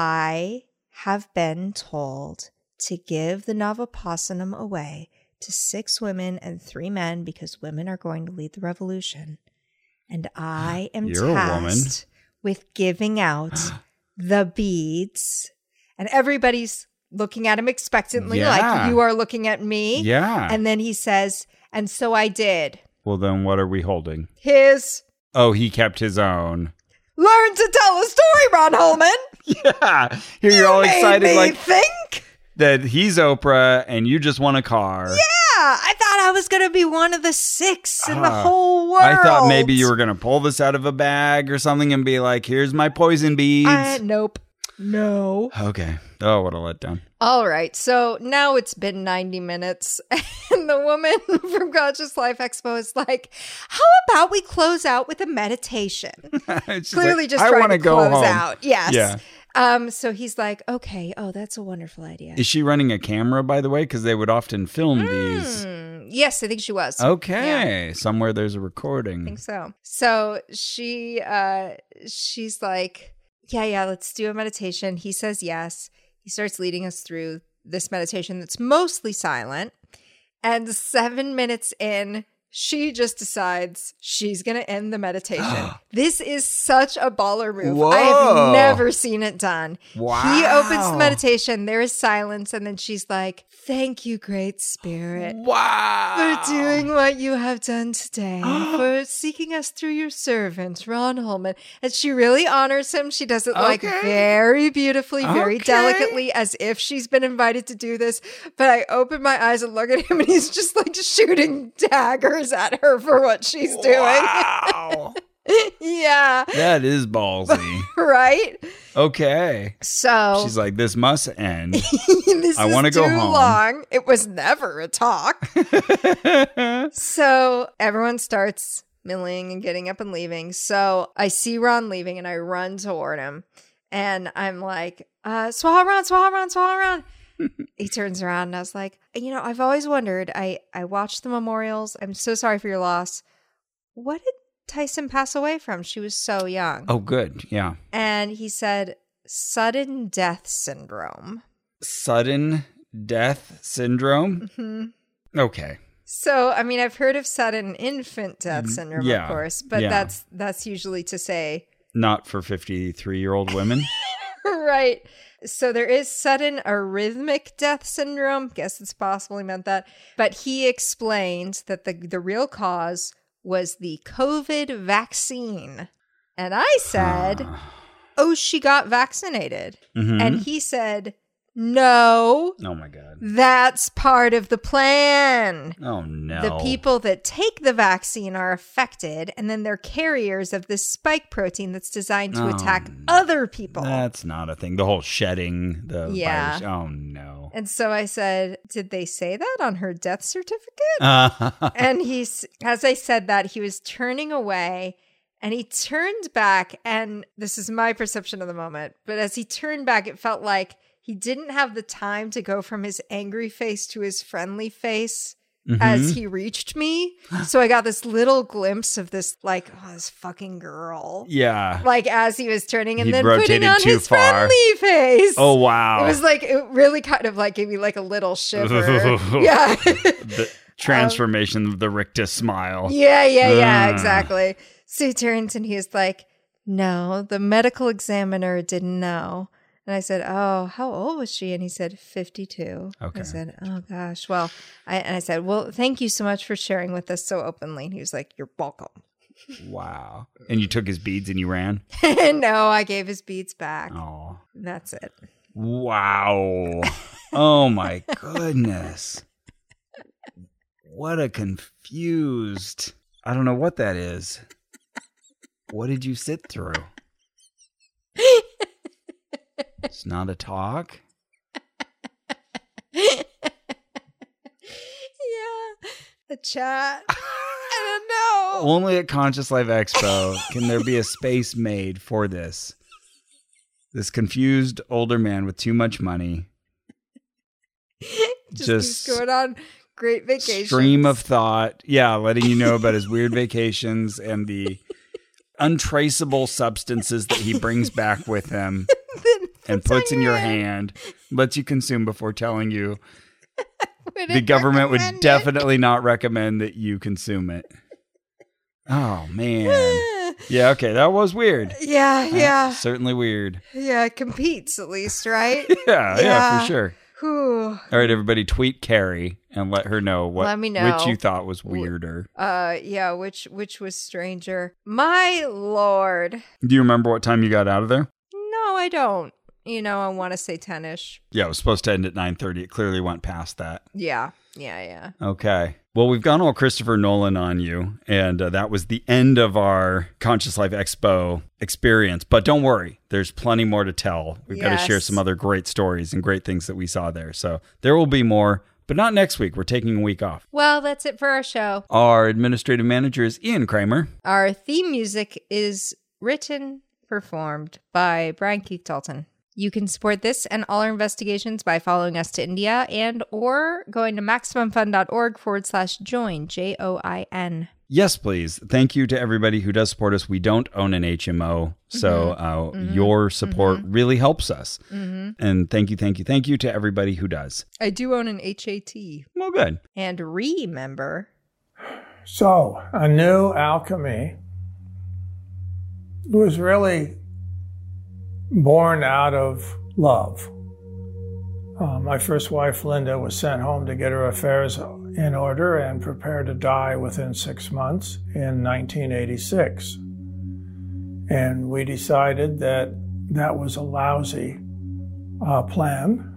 I have been told to give the Navapasanam away to six women and three men because women are going to lead the revolution. And I am You're a woman. tasked with giving out the beads. And everybody's looking at him expectantly, Yeah. like you are looking at me. Yeah. And then he says, and so I did. Well, then what are we holding? His Oh, he kept his own. learn to tell a story, Ron Holman. Yeah. Here you're all Made excited me like think. that he's Oprah and you just won a car. Yeah, I thought I was going to be one of the six in the Ah, whole world. I thought maybe you were going to pull this out of a bag or something and be like, here's my poison beads. Uh, nope. No. Okay. Oh, what a letdown. All right. So now it's been ninety minutes, and the woman from Conscious Life Expo is like, how about we close out with a meditation? It's Clearly like, just I trying wanna to go close home. out. Yes. Yeah. Um. So he's like, okay. Oh, that's a wonderful idea. Is she running a camera, by the way? Because they would often film these. Hmm. Yes, I think she was. Okay. Somewhere there's a recording. I think so. So she, uh, she's like, yeah, yeah, let's do a meditation. He says yes. He starts leading us through this meditation that's mostly silent. And seven minutes in, she just decides she's going to end the meditation. This is such a baller move. Whoa. I have never seen it done. Wow. He opens the meditation. There is silence. And then she's like, thank you, Great Spirit. Wow. For doing what you have done today, for seeking us through your servant, Ron Holman. And she really honors him. She does it like Okay. very beautifully, very Okay. delicately, as if she's been invited to do this. But I open my eyes and look at him, and he's just like shooting daggers at her for what she's doing. Wow. Yeah, That is ballsy. right? Okay. So She's like, this must end. this I is wanna go too home. long. It was never a talk. So everyone starts milling and getting up and leaving. So I see Ron leaving and I run toward him. And I'm like, uh, Swaha Ron, Swaha Ron, Swaha Ron. He turns around and I was like, you know, I've always wondered. I, I watched the memorials. I'm so sorry for your loss. What did Tyson pass away from? She was so young. Oh, good. Yeah. And he said, sudden death syndrome. Sudden death syndrome. Mm-hmm. Okay. So, I mean, I've heard of sudden infant death syndrome, yeah, of course, but yeah. that's that's usually to say, Not for fifty-three-year-old women. right. So there is sudden arrhythmic death syndrome. Guess it's possible he meant that. But he explained that the, the real cause was the COVID vaccine. And I said, oh, she got vaccinated. Mhm. And he said, no, Oh, my God. that's part of the plan. Oh, no. The people that take the vaccine are affected, and then they're carriers of this spike protein that's designed to Oh, attack no. other people. That's not a thing. The whole shedding the Yeah. virus. Oh, no. And so I said, did they say that on her death certificate? Uh, And he's, as I said that, he was turning away and he turned back. And this is my perception of the moment. But as he turned back, it felt like he didn't have the time to go from his angry face to his friendly face as he reached me. So I got this little glimpse of this, like, oh, this fucking girl. yeah. Like as he was turning and He'd then putting rotated on too his far. friendly face. Oh, wow. It was like, it really kind of like gave me like a little shiver. Yeah. The transformation of the rictus smile. Yeah, yeah, yeah, Ugh. exactly. So he turns and he's like, no, the medical examiner didn't know. And I said, oh, how old was she? And he said, fifty-two. Okay. I said, oh, gosh. Well, I, and I said, well, thank you so much for sharing with us so openly. And he was like, you're welcome. Wow. And you took his beads and you ran? No, I gave his beads back. Oh. That's it. Wow. Oh, my goodness. What a confused. I don't know what that is. What did you sit through? It's not a talk? Yeah. A chat. I don't know. Only at Conscious Life Expo can there be a space made for this. This confused older man with too much money. Just, Just- keeps going on Great vacation. stream of thought. Yeah, letting you know about his weird vacations and the untraceable substances that he brings back with him and puts in your hand, lets you consume before telling you the government would definitely not recommend that you consume it. Oh, man. Yeah, okay, that was weird. Yeah, yeah. Uh, certainly weird. Yeah, it competes at least, right? yeah, yeah, yeah, for sure. Whew. All right, everybody, tweet Carrie and let her know what let me know. which you thought was weirder. Uh, yeah, which which was stranger. My lord. Do you remember what time you got out of there? No, I don't. You know, I want to say ten-ish. Yeah, it was supposed to end at nine thirty. It clearly went past that. Yeah, yeah, yeah. Okay. Well, we've gone all Christopher Nolan on you, and uh, that was the end of our Conscious Life Expo experience. But don't worry, there's plenty more to tell. We've yes. got to share some other great stories and great things that we saw there. So there will be more, but not next week. We're taking a week off. Well, that's it for our show. Our administrative manager is Ian Kramer. Our theme music is written, performed by Brian Keith Dalton. You can support this and all our investigations by following us to India and or going to MaximumFun.org forward slash join, J O I N. Yes, please. Thank you to everybody who does support us. We don't own an H M O, so mm-hmm. uh, mm-hmm. your support mm-hmm. really helps us. Mm-hmm. And thank you, thank you, thank you to everybody who does. I do own an H A T. Well, good. And remember. So, A New Alchemy was really born out of love. Uh, my first wife, Linda, was sent home to get her affairs in order and prepare to die within six months in nineteen eighty-six. And we decided that that was a lousy uh, plan.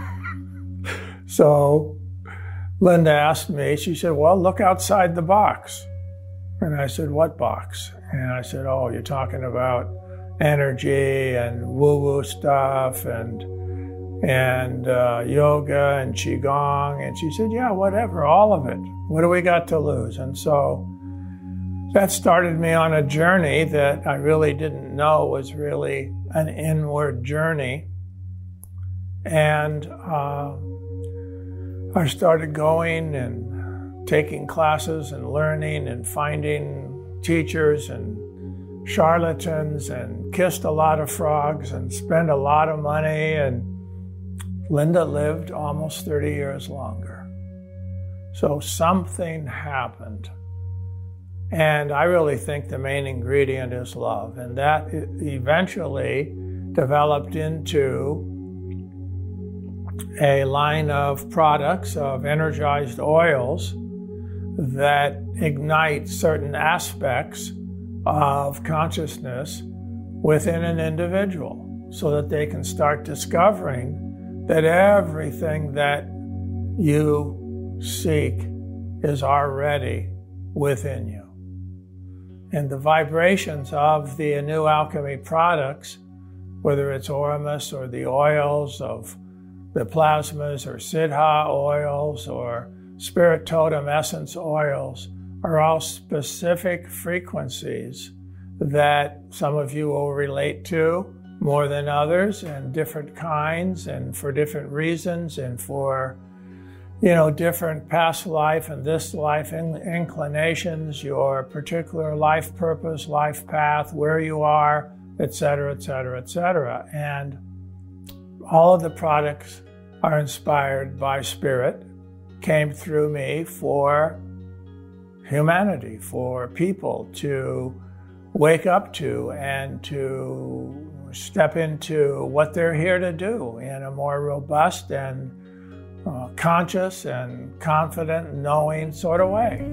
So Linda asked me, she said, well, look outside the box. And I said, what box? And I said, oh, you're talking about energy and woo-woo stuff and and uh, yoga and qigong. And she said, yeah, whatever, all of it. What do we got to lose? And so that started me on a journey that I really didn't know was really an inward journey. And uh, I started going and taking classes and learning and finding teachers and charlatans and kissed a lot of frogs and spent a lot of money, and Linda lived almost thirty years longer. So something happened. And I really think the main ingredient is love. And that eventually developed into a line of products of energized oils that ignite certain aspects of consciousness within an individual so that they can start discovering that everything that you seek is already within you. And the vibrations of the A New Alchemy products, whether it's Oramus or the oils of the plasmas or Siddha oils or Spirit Totem Essence oils, are all specific frequencies that some of you will relate to more than others, and different kinds and for different reasons and for, you know, different past life and this life inclinations, your particular life purpose, life path, where you are, et cetera, et cetera, et cetera. And all of the products are inspired by Spirit, came through me for humanity, for people to wake up to and to step into what they're here to do in a more robust and uh, conscious and confident, knowing sort of way.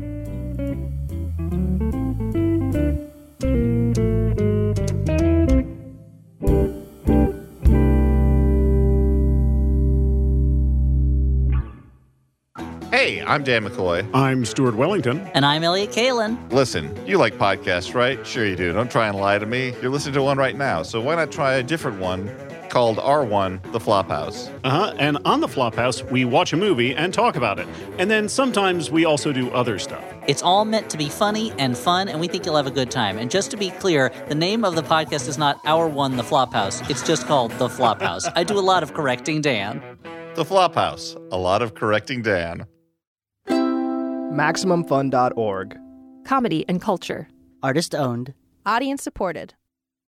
Hey, I'm Dan McCoy. I'm Stuart Wellington. And I'm Elliot Kalin. Listen, you like podcasts, right? Sure you do. Don't try and lie to me. You're listening to one right now, so why not try a different one called R one, The Flophouse? Uh-huh, and on The Flophouse, we watch a movie and talk about it. And then sometimes we also do other stuff. It's all meant to be funny and fun, and we think you'll have a good time. And just to be clear, the name of the podcast is not Our One, The Flophouse. It's just called The Flophouse. I do a lot of correcting Dan. The Flophouse. A lot of correcting Dan. Maximum Fun dot org. Comedy and culture. Artist owned. Audience supported.